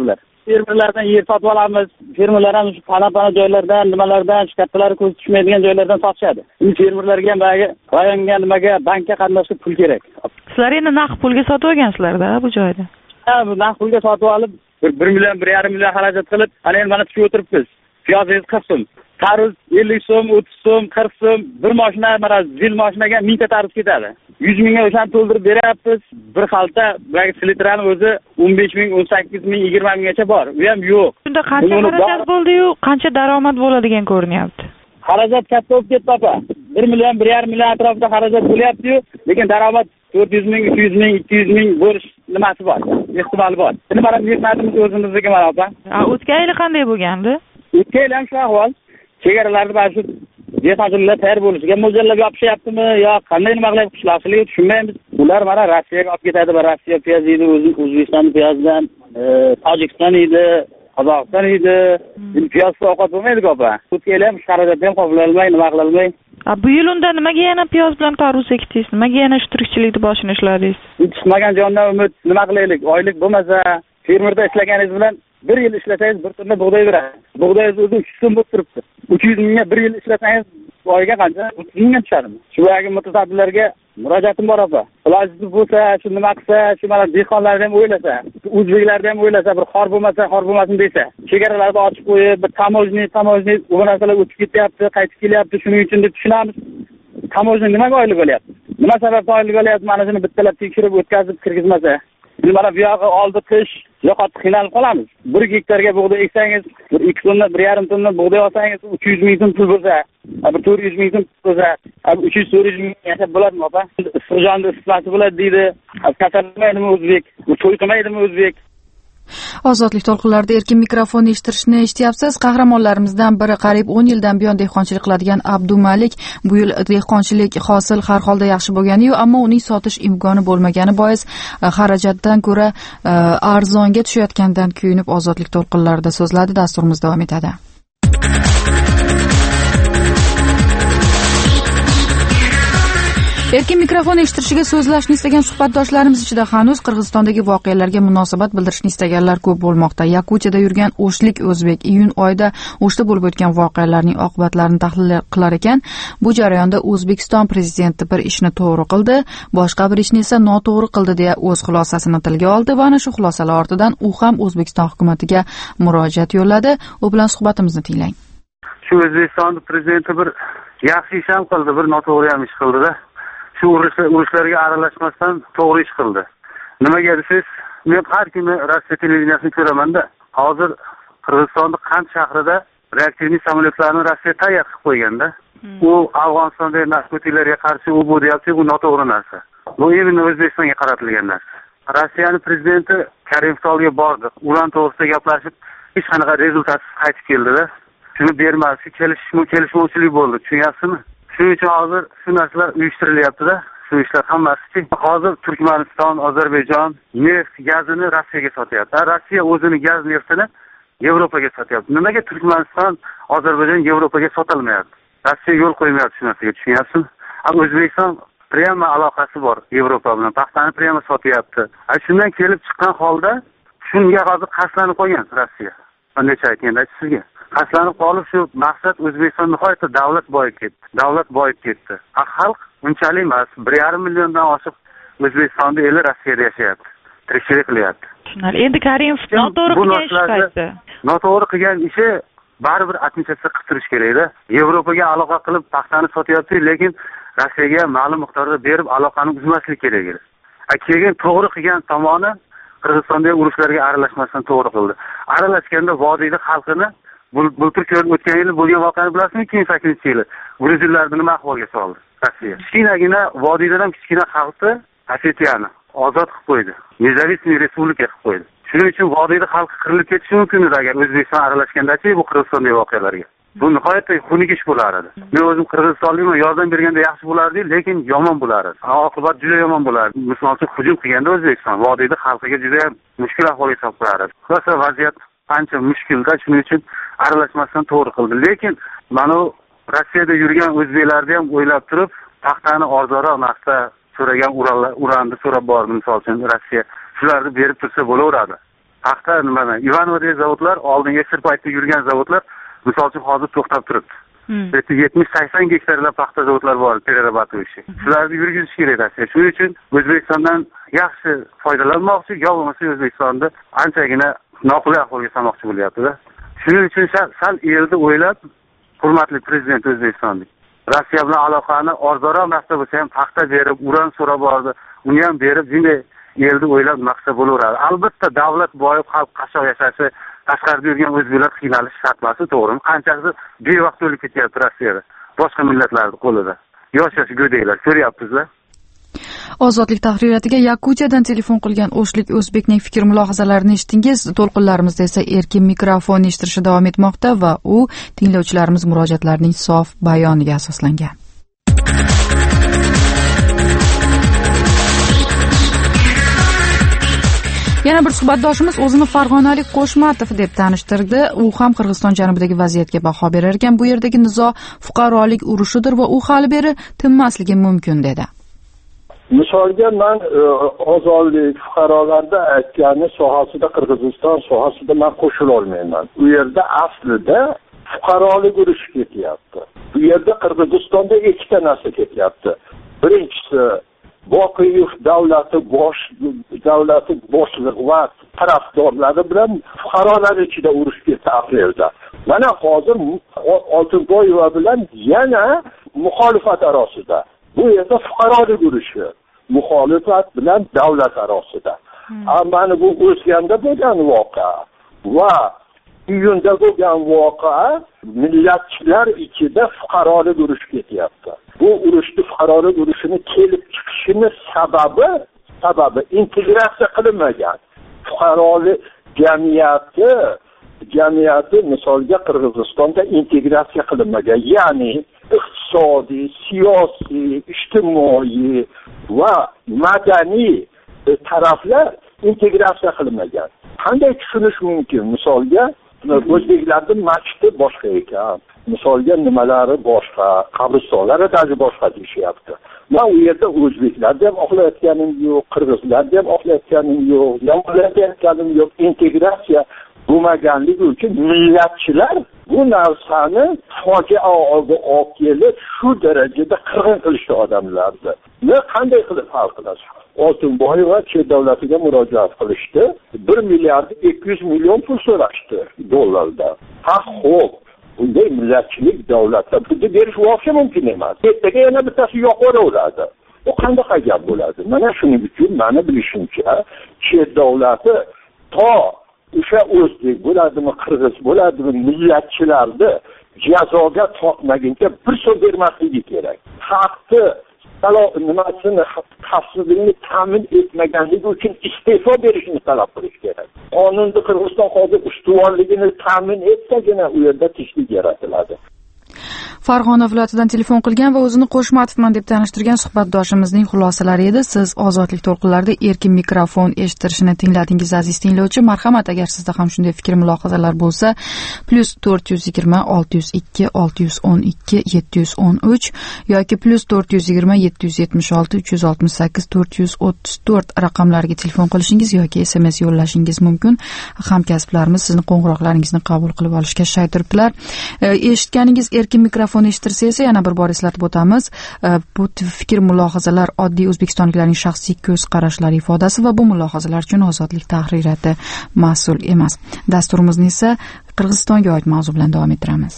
fermerlardan yer sotib olamiz. Fermerlar ham shu pana joylardan, nimalardan, shu kattalari ko'z tushmaydigan joylardan sotishadi. Endi fermerlarga ham rayonga nimaga bankka qatnashga pul kerak. Sizlar endi naqd pulga sotib olgansizlar-da bu joyda. Ha, bu naqd pulga sotib olib 1 million, 1,5 million xarajat qilib, ana endi mana tushib o'tiribmiz. Piyozingiz 40 so'm. Tarvuz 50 so'm, 30 so'm, 40 so'm, bir mashina, mana zil mashinaga 1000 ta tarvuz ketadi. 100 mingga o'shani to'ldirib beryapmiz. Bir xalta bagi slitrani o'zi 15 ming, 18 ming, 20 minggacha bor. U ham yo'q. Shunda qancha xarajat bo'ldi-yu, qancha daromad bo'ladigan ko'rinyapti? Xarajat katta bo'lib ketdi opa. 1 million, 1,5 million atrofida xarajat bo'lyapti-yu, lekin daromad 400 ming, 300 ming, 200 ming bo'lish nimasi bor? Ehtimoli bor. Endi mana mehnatimiz o'zimizniki mana opa. O'tgan yil qanday bo'lgandi? O'tgan yil ham shu ahvol. Chegaralarda mana shu dehqonchiliklar tayyor bo'lishiga mo'ljallab yopishyaptimi yo qanday nima qilyapti qishloqchilik tushunmaymiz. Ular mana Rossiyaga olib ketadi va Rossiya piyoz yeydi, O'zbekiston piyozidan, Tojikiston yeydi, Qozog'iston yeydi. Piyozsiz ovqat bo'lmaydi-ku opa. O'tgan yil ham xarajatni ham qoplay olmay, nima qila olmay. Bu yil unda nimaga yana piyoz bilan tarvuz ekdingiz? Nimaga yana shu tirikchilikni boshini ishladingiz? Chiqmagan jondan umid nima qilaylik? Oylik bo'lmasa, fermerda ishlaganingiz bilan 1 yil ishlasangiz bir tonna bug'doy beradi. Bug'doyingiz o'zi 300 so'm bo'lib turibdi. 300 mingga 1 yil ishlasangiz oyiga qancha? 30 mingga tushadimi? Shu yerga mutasaddilarga murojaatim bor opa. Iloji bo'lsa, shu nima qilsa, shu mana dehqonlarni ham o'ylasa, o'zbeklarni ham o'ylasa, bir xor bo'lmasa, xor bo'lmasin desa, chegaralarni ochib qo'yib, bir tamojniy bu narsalar o'tib ketyapti, qaytib kelyapti, shuning uchun deb tushunamiz. Tamojniy nimaga oylik olyapti? Nima sababdan oylik olyapti? Mana shuni bittalab tekshirib o'tkazib kirgizmasa, biz mana bu yog'i oldi qish yo'qotib qiynalib qolamiz. 1 gektarga bug'doy eksangiz, 2 tonna, 1,5 tonna bug'doy olsangiz 300 ming so'm pul bo'lsa, bir 400 ming so'm bo'lsa, 300-400 ming yashab bo'ladimi opa? Issiqjonda isitmasi bo'ladi deydi. Kasallanmaydimi o'zbek? To'y qilmaydimi o'zbek? Ozodlik to'lqinlarida erkin mikrofonni eshittirishni eshityapsiz. Qahramonlarimizdan biri qariyb 10 yildan buyon dehqonchilik qiladigan Abdumalik bu yil dehqonchilik hosil har holda yaxshi bo'lgani-yu, ammo uning sotish imkoni bo'lmagani bois xarajatdan ko'ra arzonga tushayotgandan kuyunib ozodlik to'lqinlarida so'zladi. Dasturimiz davom etadi. Erkin mikrofon eshittirishiga so'zlashni istagan suhbatdoshlarimiz ichida hanuz Qirg'izistondagi voqealarga munosabat bildirishni istaganlar ko'p bo'lmoqda. Yakutiyada yurgan O'shlik o'zbek iyun oyida O'shda bo'lib o'tgan voqealarning oqibatlarini tahlil qilar ekan. Bu jarayonda O'zbekiston prezidenti bir ishni to'g'ri qildi, boshqa bir ishni esa noto'g'ri qildi deya o'z xulosasini tilga oldi va ana shu xulosalar ortidan u ham O'zbekiston hukumatiga murojaat yo'lladi. U bilan suhbatimizni tinglang. Shu O'zbekiston prezidenti bir yaxshi ish ham qildi, bir noto'g'ri ham ish qildi-da. Shu urushlarga aralashmasdan to'g'ri ish qildi. Nimaga desiz, men har kuni Rossiya televideniyasini ko'raman-da. Hozir Qirg'izistonning Qand shahrida reaktivniy samolyotlarni Rossiya tayyor qilib qo'yganda, u Afg'onistondagi narkotiklarga qarshi u bu deyapti, bu noto'g'ri narsa. Bu imенно O'zbekistonga qaratilgan narsa. Rossiyaning prezidenti Karimtovga bordi. Ular to'g'risida gaplashib, hech qanaqa rezultatsiz qaytib keldi-da. Shuni bermasi, kelishmovchilik bo'ldi, tushunyapsizmi? Shuning uchun hozir shu narsalar uyushtirilyapti-da. Shu ishlar hammasi hozir Turkmaniston, Ozarbayjon neft, gazini Rossiyaga sotyapti. Rossiya o'zining gaz, neftini Yevropaga sotyapti. Nimaga Turkmaniston, Ozarbayjon Yevropaga sotilmayapti? Rossiya yo'l qo'ymayapti shu narsaga, tushunyapsizmi? O'zbekiston prima aloqasi bor Yevropa bilan. Paxtani prima sotyapti. Shundan kelib chiqqan holda shunga hozir qasdlanib qolgan Rossiya. Qanday aytganda sizga qasdlanib qolib, shu maqsad O'zbekiston nihoyatda davlat boyib ketdi. Xalq unchalik emas, 1,5 milliondan oshiq O'zbekistonda eli Rossiyada yashayapti, tirikchilik qilyapti. Endi Karimov noto'g'ri qilgan ish qaysi? Noto'g'ri qilgan ishi baribir administratsiya qilib turish kerak-da. Yevropaga aloqa qilib paxtani sotyapti, lekin Rossiyaga ma'lum miqdorda berib aloqani uzmaslik kerak edi. Keyin to'g'ri qilgan tomoni Qirg'izistondagi urushlarga aralashmasdan to'g'ri qildi. Aralashganda vodiyda xalqini bultur ko'rib o'tgan yili bo'lgan voqeani bilasizmi? 2008-yili gruzillarni nima ahvolga soldi Rossiya. Kichkinagina vodiydan ham kichkina xalqni Osetiyani ozod qilib qo'ydi. Nezavisniy respublika qilib qo'ydi. Shuning uchun vodiyda xalq qirilib ketishi mumkin edi agar O'zbekiston aralashgandachi bu Qirg'izistondagi voqealarga. Bu nihoyatda xunuk ish bo'lar edi. Men o'zim Qirg'izistonlikman, yordam berganda yaxshi bo'lardi, lekin yomon bo'lardi. Oqibat juda yomon bo'lardi. Misol uchun hujum qilganda O'zbekiston vodiyda xalqiga juda ham mushkul ahvolga solib qo'yardi. Xullas vaziyat ancha mushkulda, shuning uchun aralashmasdan to'g'ri qildi. Lekin mana Rossiyada yurgan o'zbeklarni ham o'ylab turib, paxtani arzonroq narxda so'ragan uranni so'rab bordi, misol uchun Rossiya. Shularni berib tursa bo'laveradi. paxta Ivanovdagi zavodlar, oldingi sir paytda yurgan zavodlar misol uchun hozir to'xtab turibdi. Bu yerda 70-80 gektarlar paxta zavodlari bor, Pererabatovich. Shularni yurgizish kerak aslida. Shuning uchun O'zbekistondan yaxshi foydalanmoqchi, yo bo'lmasa O'zbekistonni anchagina noqulay ahvolga solmoqchi bo'lyapti-da. Shuning uchun sal yerda o'ylab, hurmatli prezident O'zbekistonning Rossiya bilan aloqani orzuroq narsa bo'lsa ham paxta berib, uran so'rab bordi, uni ham berib, bunday yerda o'ylab maqsad bo'laveradi. Albatta davlat boyib, xalq qashshoq yashashi, tashqarida yurgan o'zbeklar qiynalishi shart emas, to'g'rimi? Qanchasi bevaqt o'lib ketyapti Rossiyada, boshqa millatlarning qo'lida. Yosh go'daklar ko'ryapsiz-da. Ozodlik tahririyatiga Yakutiyadan telefon qilgan O'shlik O'zbekning fikr mulohazalarini eshitdingiz. To'lqinlarimizda esa erkin mikrofon eshittirishi davom etmoqda va u tinglovchilarimiz murojaatlarining sof bayoniga asoslangan. Yana bir suhbatdoshimiz o'zini farg'onalik Qo'shmatov deb tanishtirdi. U ham Qirg'iziston janubidagi vaziyatga baho berar ekan. Bu yerdagi nizo fuqarolik urushidir va u hali beri tinmasligi mumkin dedi. Misolga men ozodlik fuqarolarda aytgani sohasida Qirg'iziston sohasida men qo'shila olmayman. U yerda aslida fuqarolik urushi ketyapti. Bu yerda Qirg'izistonda ikkita narsa ketyapti. Birinchisi Boqiyev davlati boshliq va tarafdorlari bilan fuqarolar ichida urush ketdi aprelda. Mana hozir Oltinboyeva bilan yana muxolifat orasida. Bu yerda fuqarolik urushi muxolifat bilan davlat orasida. Mana bu o'zganda bo'lgan voqea va iyunda bo'lgan voqea millatchilar ichida fuqarolik urushi ketyapti. Bu urushni fuqarolik urushini kelib chiqishini sababi integratsiya qilinmagan. Fuqarolik jamiyati misolga Qirg'izistonda integratsiya qilinmagan. Ya'ni iqtisodiy, siyosiy, ijtimoiy va madaniy taraflar integratsiya qilinmagan. Qanday tushunish mumkin? Misolga o'zbeklarning masjidi boshqa ekan. Misolga nimalari boshqa, qabristonlari dazi boshqa deyishyapti. Men u yerda o'zbeklarni ham oqlayotganim yo'q, qirg'izlarni ham oqlayotganim yo'q, yomonlayotganim yo'q. Integratsiya bo'lmaganligi uchun millatchilar bu narsani fojia oldi olib kelib shu darajada qirg'in qilishdi odamlarni. Qanday qilib hal qilasiz? Oltinboyeva chet davlatiga murojaat qilishdi. 1 milliard 200 million pul so'rashdi dollarda. Xo'p, bunday millatchilik davlatda pulni berish voqea mumkin emas. Ertaga yana bittasi yo'qoraveradi. Bu qanday gap bo'ladi? Mana shuning uchun meni bilishimcha chet davlati to o'sha o'zbek bo'ladimi, qirg'iz bo'ladimi, millatchilarni jazoga tortmaguncha bir so'm bermasligi kerak. Xalqni xavfsizlikni ta'min etmaganligi uchun iste'fo berishni talab qilish kerak. Qonunda Qirg'iziston hozir ustuvorligini ta'min etsagina u yerda tinchlik yaratiladi. Farg'ona viloyatidan telefon qilgan va o'zini Qo'shmatovman deb tanishtirgan suhbatdoshimizning xulosalari edi. Siz ozodlik to'lqinlarida erkin mikrofon eshittirishini tingladingiz aziz tinglovchi. Marhamat, agar sizda ham shunday fikr mulohazalar bo'lsa, +420 602 612 713 yoki +420 776 368 434 raqamlariga telefon qilishingiz yoki SMS yo'llashingiz mumkin. Hamkasblarimiz sizni qo'ng'iroqlaringizni qabul qilib olishga shay turibdilar. Eshitganingiz erkin mikrofon eshittirsa esa yana bir bor eslatib o'tamiz. Bu fikr mulohazalar oddiy o'zbekistonliklarning shaxsiy ko'z qarashlari ifodasi va bu mulohazalar uchun ozodlik tahririyati mas'ul emas. Dasturimizni esa Qirg'izistonga oid mavzu bilan davom ettiramiz.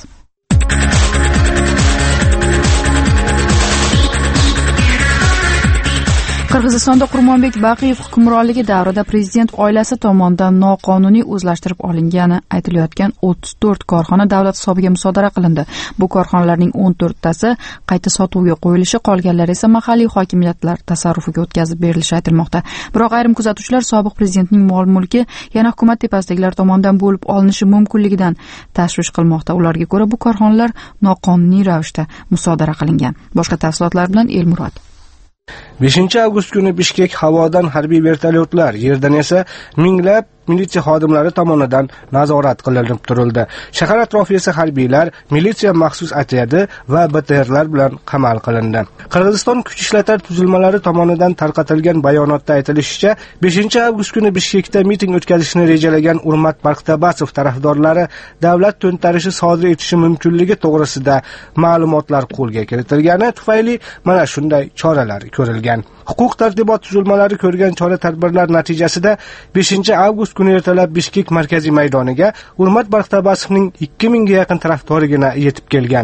Qirg'izistonda Qurmonbek Baqiyev hukmronligi davrida prezident oilasi tomonidan noqonuniy o'zlashtirib olingani aytilayotgan 34 korxona davlat hisobiga musodara qilindi. Bu korxonalarning 14tasi qayta sotuvga qo'yilishi, qolganlari esa mahalliy hokimiyatlar tasarrufiga o'tkazib berilishi aytilmoqda. Biroq ayrim kuzatuvchilar sobiq prezidentning mol-mulki yana hukumat tepasidagilar tomonidan bo'lib olinishi mumkinligidan tashvish qilmoqda. Ularga ko'ra bu korxonalar noqonuniy ravishda musodara qilingan. Boshqa tafsilotlar bilan Elmurod. 5 avgust kuni Bishkek havodan harbiy vertolyotlar, yerdan esa minglab militsiya xodimlari tomonidan nazorat qilinib turildi. Shahar atrofi esa harbiylar, militsiya maxsus otryadi va BTRlar bilan qamal qilindi. Qirg'iziston kuch ishlatar tuzilmalari tomonidan tarqatilgan bayonotda aytilishicha, 5-avgust kuni Bishkekda miting o'tkazishni rejalagan Urmat Barqtabasov tarafdorlari davlat to'ntarishi sodir etishi mumkinligi to'g'risida ma'lumotlar qo'lga kiritilgani tufayli mana shunday choralar ko'rilgan. Huquq tartibot tuzilmalari ko'rgan chora-tadbirlar natijasida 5-avgust kuni ertalab Bishkek markaziy maydoniga Urmat Barqtabasovning 2000 ga yaqin tarafdorigina yetib kelgan.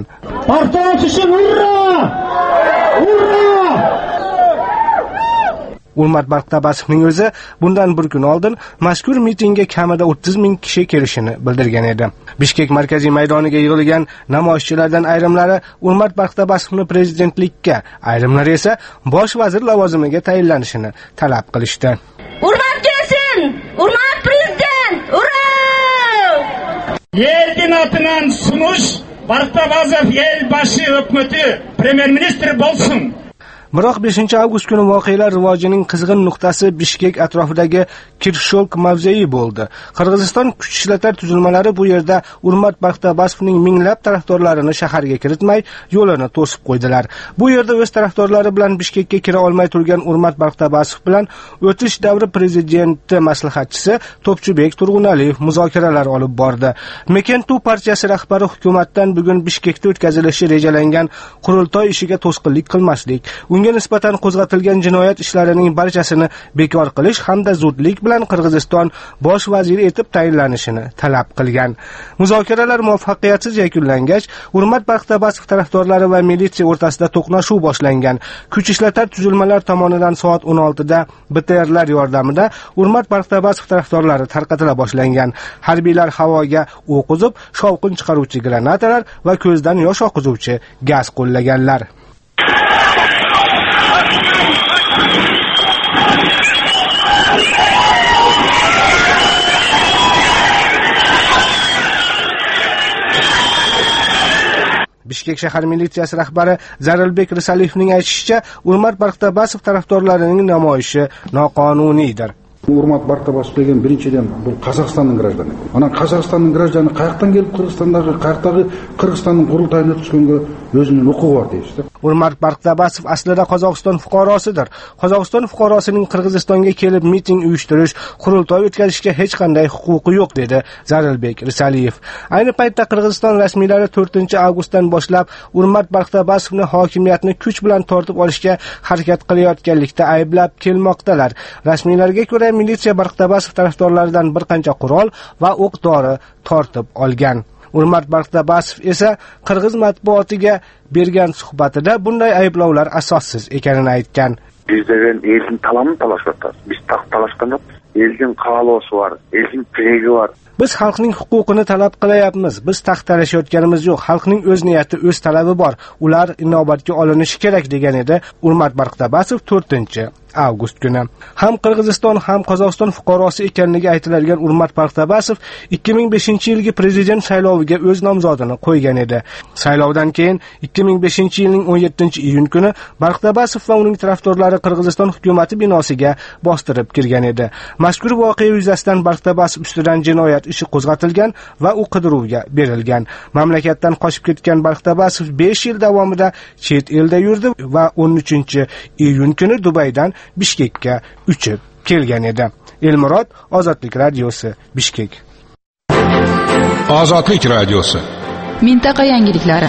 Urmat Barqtabasovning o'zi bundan bir kun oldin mazkur mitingga kamida 30 ming kishi kelishini bildirgan edi. Bishkek markaziy maydoniga yig'ilgan namoyishchilardan ayrimlari Urmat Barqtabasovni prezidentlikka, ayrimlari esa bosh vazir lavozimiga tayinlanishini talab qilishdi. Urmat kelsin! Urmat prezident! Ura! Elning atidan sunush Barqtabasov elbashi hukumati premyer-ministr bo'lsin. Biroq 5-avgust kuni voqealar rivojining qizg'in nuqtasi Bishkek atrofidagi Kirshok mavzei bo'ldi. Qirg'iziston kuch ishlatar tuzilmalari bu yerda Urmat Barqtabasovning minglab tarafdorlarini shaharga kiritmay, yo'lini to'sib qo'ydilar. Bu yerda o'z tarafdorlari bilan Bishkekka kira olmay turgan Urmat Barqtabasov bilan o'tish davri prezidenti maslahatchisi Topchubek Turg'unaliyev muzokaralar olib bordi. Mekentu partiyasi rahbari hukumatdan bugun Bishkekda o'tkazilishi rejalangan qurultoy ishiga to'sqinlik qilmaslik, unga nisbatan qo'zg'atilgan jinoyat ishlarining barchasini bekor qilish hamda zudlik bilan Qirg'iziston bosh vaziri etib tayinlanishini talab qilgan. Muzokaralar muvaffaqiyatsiz yakunlangach, Urmat Barqtabasov tarafdorlari va militsiya o'rtasida to'qnashuv boshlangan. Kuch ishlatar tuzilmalar tomonidan soat 16 da BTRlar yordamida Urmat Barqtabasov tarafdorlari tarqatila boshlangan. Harbiylar havoga o'q uzib, shovqin chiqaruvchi granatalar va ko'zdan yosh oqizuvchi gaz qo'llaganlar. Bishkek shahar militsiyasi rahbari Zarilbek Risaliyevning aytishicha, Urmat Barqtabasov tarafdorlarining namoyishi noqonuniydir. Urmat Barqtabasov degan birinchidan bu Qozog'istonning grajdani. Ana Qozog'istonning grajdani qayerdan kelib qayerdagi Qirg'izistonning qurultoyini tushganga o'zining huquqi bor deydi. Urmat Barqtabasov aslida Qozog'iston fuqarosidir. Qozog'iston fuqarosining Qirg'izistonga kelib miting uyushtirish, qurultoy o'tkazishga hech qanday huquqi yo'q dedi Zarilbek Risaliyev. Ayni paytda Qirg'iziston rasmiylari 4-avgustdan boshlab Urmat Barqtabasovni hokimiyatni kuch bilan tortib olishga harakat qilayotganlikda ayblab kelmoqdalar. Rasmiylarga ko'ra militsiya Barqtabasov tarafdorlaridan bir qancha qurol va o'q-dori tortib olgan. Urmat Barqtabasov esa Qirg'iz matbuotiga bergan suhbatida bunday ayblovlar asossiz ekanini aytgan. Bizden elin talamını talaşlatlar. Biz talaşkanlar. Elin qalosi var, elin tilegi var. Biz xalqning huquqini talab qilyapmiz. Biz taxtalashayotganimiz yo'q. Xalqning o'z niyati, o'z talabi bor. Ular inobatga olinishi kerak degan edi Urmat Barqtabasov 4-avgust kuni. Ham Qirg'iziston ham Qozog'iston fuqarosi ekanligi aytiladigan Urmat Barqtabasov 2005-yilgi prezident sayloviga o'z nomzodini qo'ygan edi. Saylovdan keyin 2005-yilning 17-iyun kuni Barqtabasov va uning tarafdorlari Qirg'iziston hukumatı binosiga bostirib kirgan edi. Mazkur voqea yuzasidan Barqtabasov ustidan jinoyat ishi qo'zg'atilgan va u qidiruvga berilgan. Mamlakatdan qochib ketgan Barqtabasov 5 yil davomida chet elda yurdi va 13-iyun kuni Dubaydan Bishkekka uchib kelgan edi. Elmurod, Ozodlik radiosi, Bishkek. Ozodlik radiosi. Mintaqa yangiliklari.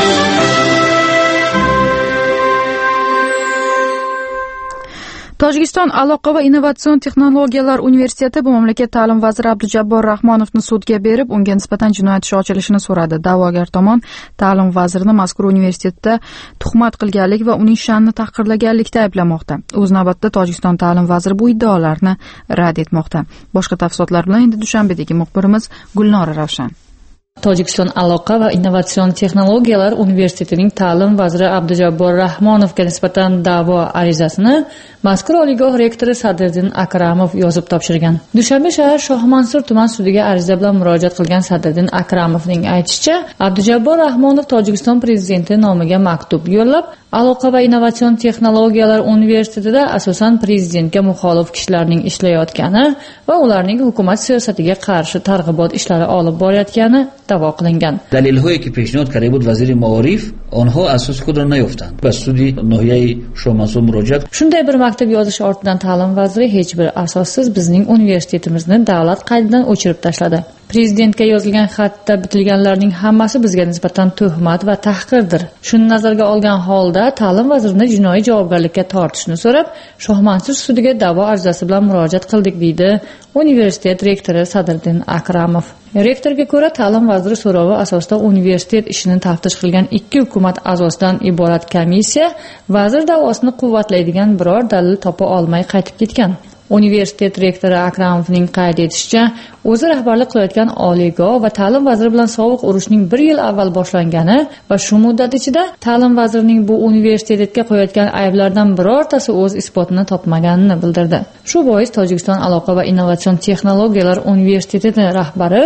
Tojikiston aloqa va innovatsion texnologiyalar universiteti bu mamlakat ta'lim vaziri Abdujabbor Rahmonovni sudga berib, unga nisbatan jinoyat ishi ochilishini so'radi. Da'vogar tomon ta'lim vazirini mazkur universitetda tuhmat qilganlik va uning sha'nini tahqirlaganlikda ayblamoqda. O'z navbatida Tojikiston ta'lim vaziri bu iddaolarni rad etmoqda. Boshqa tafsilotlar bilan endi Dushanbedagi muxbirimiz Gulnora Ravshan. Tojikiston aloqa va innovatsion texnologiyalar universitetining ta'lim vaziri Abdujabbor Rahmonovga nisbatan da'vo arizasini mazkur oliygoh rektori Sadriddin Akramov yozib topshirgan. Dushanbe shahar Shohmansur tuman sudiga ariza bilan murojaat qilgan Sadriddin Akramovning aytishicha, Abdujabbor Rahmonov Tojikiston prezidenti nomiga maktub yo'llab, Aloqa va innovatsion texnologiyalar universitetida asosan prezidentga muxolif kishilarning ishlayotgani va ularning hukumat siyosatiga qarshi targ'ibot ishlari olib borayotgani da'vo qilingan. دلیل‌هایی که پیشنهاد کرده بود وزیر معارف آنها اساس خود را نیافتند. به سودی ناحیه شامسو مراجعه Shunday bir maktab yozish ortidan ta'lim vaziri hech bir asossiz bizning universitetimizni davlat qaydidan o'chirib tashladi. Prezidentga yozilgan xatda bitilganlarning hammasi bizga nisbatan tuhmat va tahqirdir. Shuni nazarga olgan holda ta'lim vazirini jinoiy javobgarlikka tortishni so'rab, Shohmansur sudiga da'vo arizasi bilan murojaat qildik, deydi universitet rektori Sadriddin Akramov. Rektorga ko'ra, ta'lim vaziri so'rovi asosida universitet ishini taftish qilgan 2 hukumat a'zosidan iborat komissiya vazir da'vosini quvvatlaydigan biror dalil topa olmay qaytib ketgan. Universitet rektori Akramovning qayd etishicha, o'zi rahbarlik qilayotgan oliygoh va ta'lim vaziri bilan sovuq urushning 1 yil avval boshlangani va shu muddat ichida ta'lim vazirining bu universitetga qo'yayotgan ayblardan birortasi o'z isbotini topmaganini bildirdi. Shu bois Tojikiston aloqa va innovatsion texnologiyalar universiteti rahbari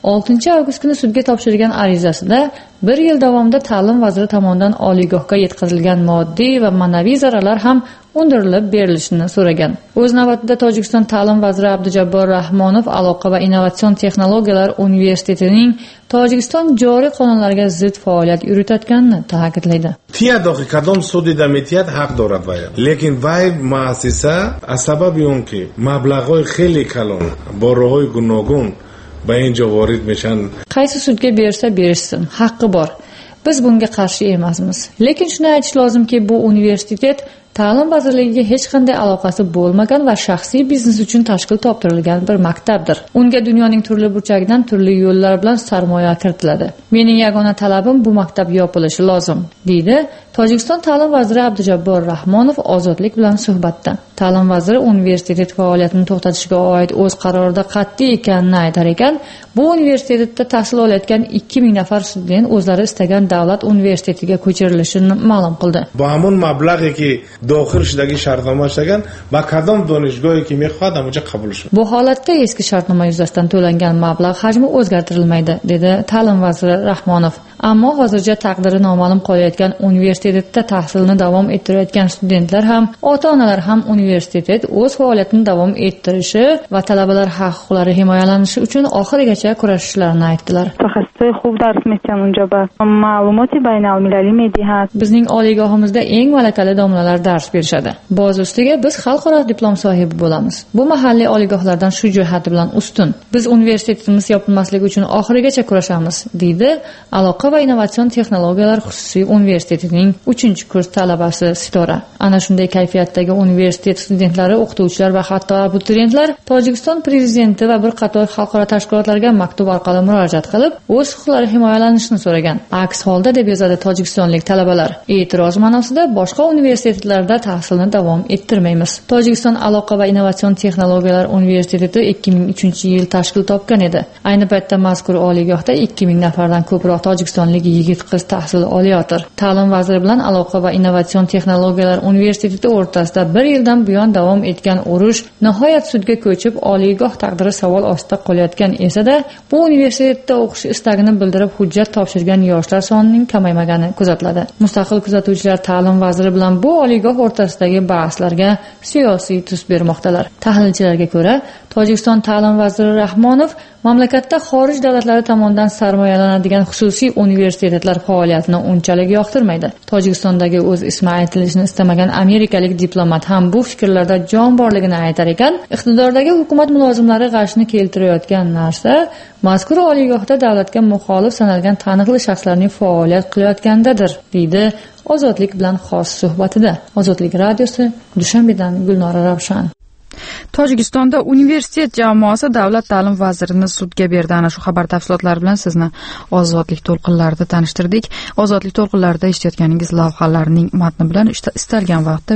6 avgust kuni sudga topshirgan arizasida 1 yil davomida ta'lim vaziri tomonidan oliygohga yetkazilgan moddiy va ma'naviy zararlar ham undirilib berilishini so'ragan. O'z navbatida Tojikiston ta'lim vaziri Abdujabbor Rahmonov aloqa va innovatsion texnologiyalar universitetining Tojikiston joriy qonunlariga zid faoliyat yuritayotganini ta'kidlaydi. Tiyadog'i kadom sudida metiyat haq dorad vay. Lekin vay muassisa sababi unki mablag'oy kheli kalon با راههای گوناگون به اینجا وارد میشن. Qaysi sudga bersa berishsin, haqqi bor. Biz bunga qarshi emasmiz. Lekin shuni aytish lozimki, bu universitet ta'lim vazirligiga hech qanday aloqasi bo'lmagan va shaxsiy biznes uchun tashkil toptirilgan bir maktabdir. Unga dunyoning turli burchagidan turli yo'llar bilan sarmoya kiritiladi. Mening yagona talabim bu maktab yopilishi lozim, deydi Tojikiston ta'lim vaziri Abdujabbor Rahmonov Ozodlik bilan suhbatda. Ta'lim vaziri universitet faoliyatini to'xtatishga oid o'z qarorida qat'iy ekanini aytar ekan, bu universitetda tahsil olayotgan 2000 nafar student o'zlari istagan davlat universitetiga ko'chirilishini ma'lum qildi. با همون مبلغی که داخل شدگی شرطنامه شدگن با کدام دانشگاهی که میخواد اونجا قبول شد. Bu holatda eski shartnoma yuzasidan to'langan mablag' hajmi o'zgartirilmaydi, dedi ta'lim vaziri Rahmonov. Ammo hozircha taqdiri noma'lum qolayotgan universitetda tahsilni davom ettirayotgan studentlar ham, ota-onalar ham universitet o'z faoliyatini davom ettirishi va talabalar haq-huquqlari himoyalanishi uchun oxirigacha kurashishlarini aytdilar. متخصص خوب درس می‌خونن اونجا با معلومات بین‌المللی می‌دهند. Bizning oliygohimizda eng malakali domlalar dars berishadi. Boz ustiga biz xalqaro diplom sohibi bo'lamiz. Bu mahalliy oliygohlardan shu jihati bilan ustun. Biz universitetimiz yopilmasligi uchun oxirigacha kurashamiz, deydi Aloqa va innovatsion texnologiyalar xususiy universitetining 3-kurs talabasi Sitora. Ana shunday kayfiyatdagi universitet studentlari, o'qituvchilar va hatto abituriyentlar Tojikiston prezidenti va bir qator xalqaro tashkilotlarga maktub orqali murojaat qilib, o'z huquqlari himoyalanishini so'ragan. Aks holda, deb yozadi tojikistonlik talabalar, e'tiroz ma'nosida boshqa universitetlarda tahsilni davom ettirmaymiz. Tojikiston aloqa va innovatsion texnologiyalar universiteti 2003-yil tashkil topgan edi. Ayni paytda mazkur oliygohda 2000 nafardan ko'proq tojikistonlik yigit-qiz tahsil olayotir. Ta'lim vaziri bilan aloqa va innovatsion texnologiyalar universiteti o'rtasida 1 yildan buyon davom etgan urush nihoyat sudga ko'chib, oliygoh taqdiri savol ostida qolayotgan esa-da, bu universitetda o'qish istagini bildirib hujjat topshirgan yoshlar sonining kamaymagani kuzatiladi. Mustaqil kuzatuvchilar ta'lim vaziri bilan bu oliygoh o'rtasidagi bahslarga siyosiy tus bermoqdalar. Tahlilchilarga ko'ra, Tojikiston ta'lim vaziri Rahmonov mamlakatda xorij davlatlari tomonidan sarmoyalanadigan xususiy universitetlar faoliyatini unchalik yoqtirmaydi. Tojikistondagi o'z ismi aytilishini istamagan amerikalik diplomat ham bu fikrlarda jon borligini aytar ekan, iqtidordagi hukumat mulozimlari g'ashni keltirayotgan narsa mazkur oliygohda davlatga muxolif sanalgan taniqli shaxslarning faoliyat qilayotgandadir, deydi Ozodlik bilan xos suhbatida. Ozodlik radiosi, Dushanbedan Gulnora Ravshan. Tojikistonda universitet jamoasi davlat ta'lim vazirini sudga berdi. Ana shu xabar tafsilotlari bilan sizni Ozodlik to'lqinlarida tanishtirdik. Ozodlik to'lqinlarida eshitayotganingiz lavhalarning matni bilan istalgan vaqtda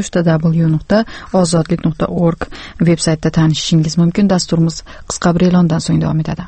www.ozodlik.org veb-saytida tanishishingiz mumkin. Dasturimiz qisqa bir e'londan so'ng davom etadi.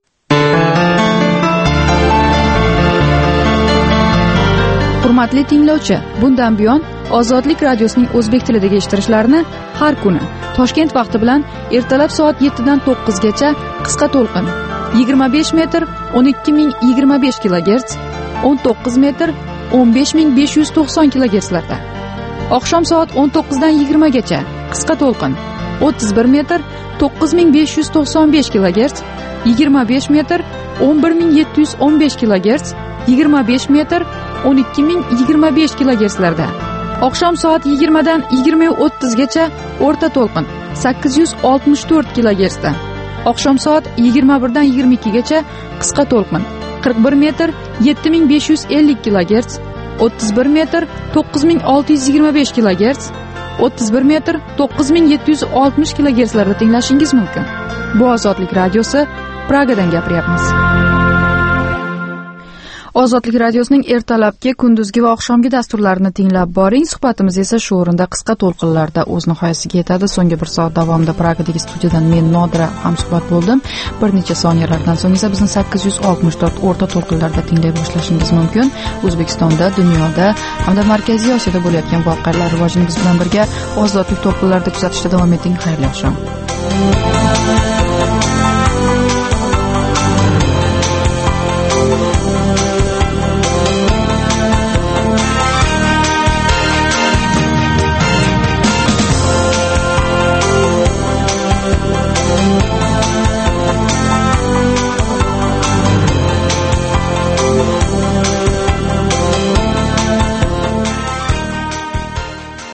Hurmatli tinglovchi, bundan buyon Ozodlik radiosining o'zbek tilidagi eshittirishlarini har kuni Toshkent vaqti bilan ertalab soat 7 dan 9 gacha qisqa to'lqin 25 metr 12025 kHz, 19 metr 15590 kilogertslarda. Oqshom soat 19 dan 20 gacha qisqa to'lqin 31 metr 9595 kilogerts, 25 metr 11715 kilogerts, 25 metr 12025 kilogertslarda. Oqshom soat 20 dan 20:30 gacha o'rta to'lqin 864 kilogertsda. Oqshom soat 21 dan 22 gacha qisqa to'lqin 41 metr 7550 kilogerts, 31 metr 9625 kilogerts, 31 metr 9760 kilogertslarda tinglashingiz mumkin. Bu Ozodlik radiosi, Pragadan gapiryapmiz. Ozodlik radiosining ertalabki, kunduzgi va oqshomgi dasturlarini tinglab boring. Suhbatimiz esa shu o'rinda qisqa to'lqinlarda o'z nihoyasiga yetadi. So'nggi bir soat davomida Pragadagi studiyadan men Nodira hamsuhbat bo'ldim. Bir necha soniyalardan so'ng esa bizni 864 o'rta to'lqinlarda tinglay boshlashingiz mumkin. O'zbekistonda, dunyoda hamda Markaziy Osiyoda bo'layotgan voqealar rivojining biz bilan birga ozodlik to'lqinlarida kuzatishda davom eting. Xayrli oqshom.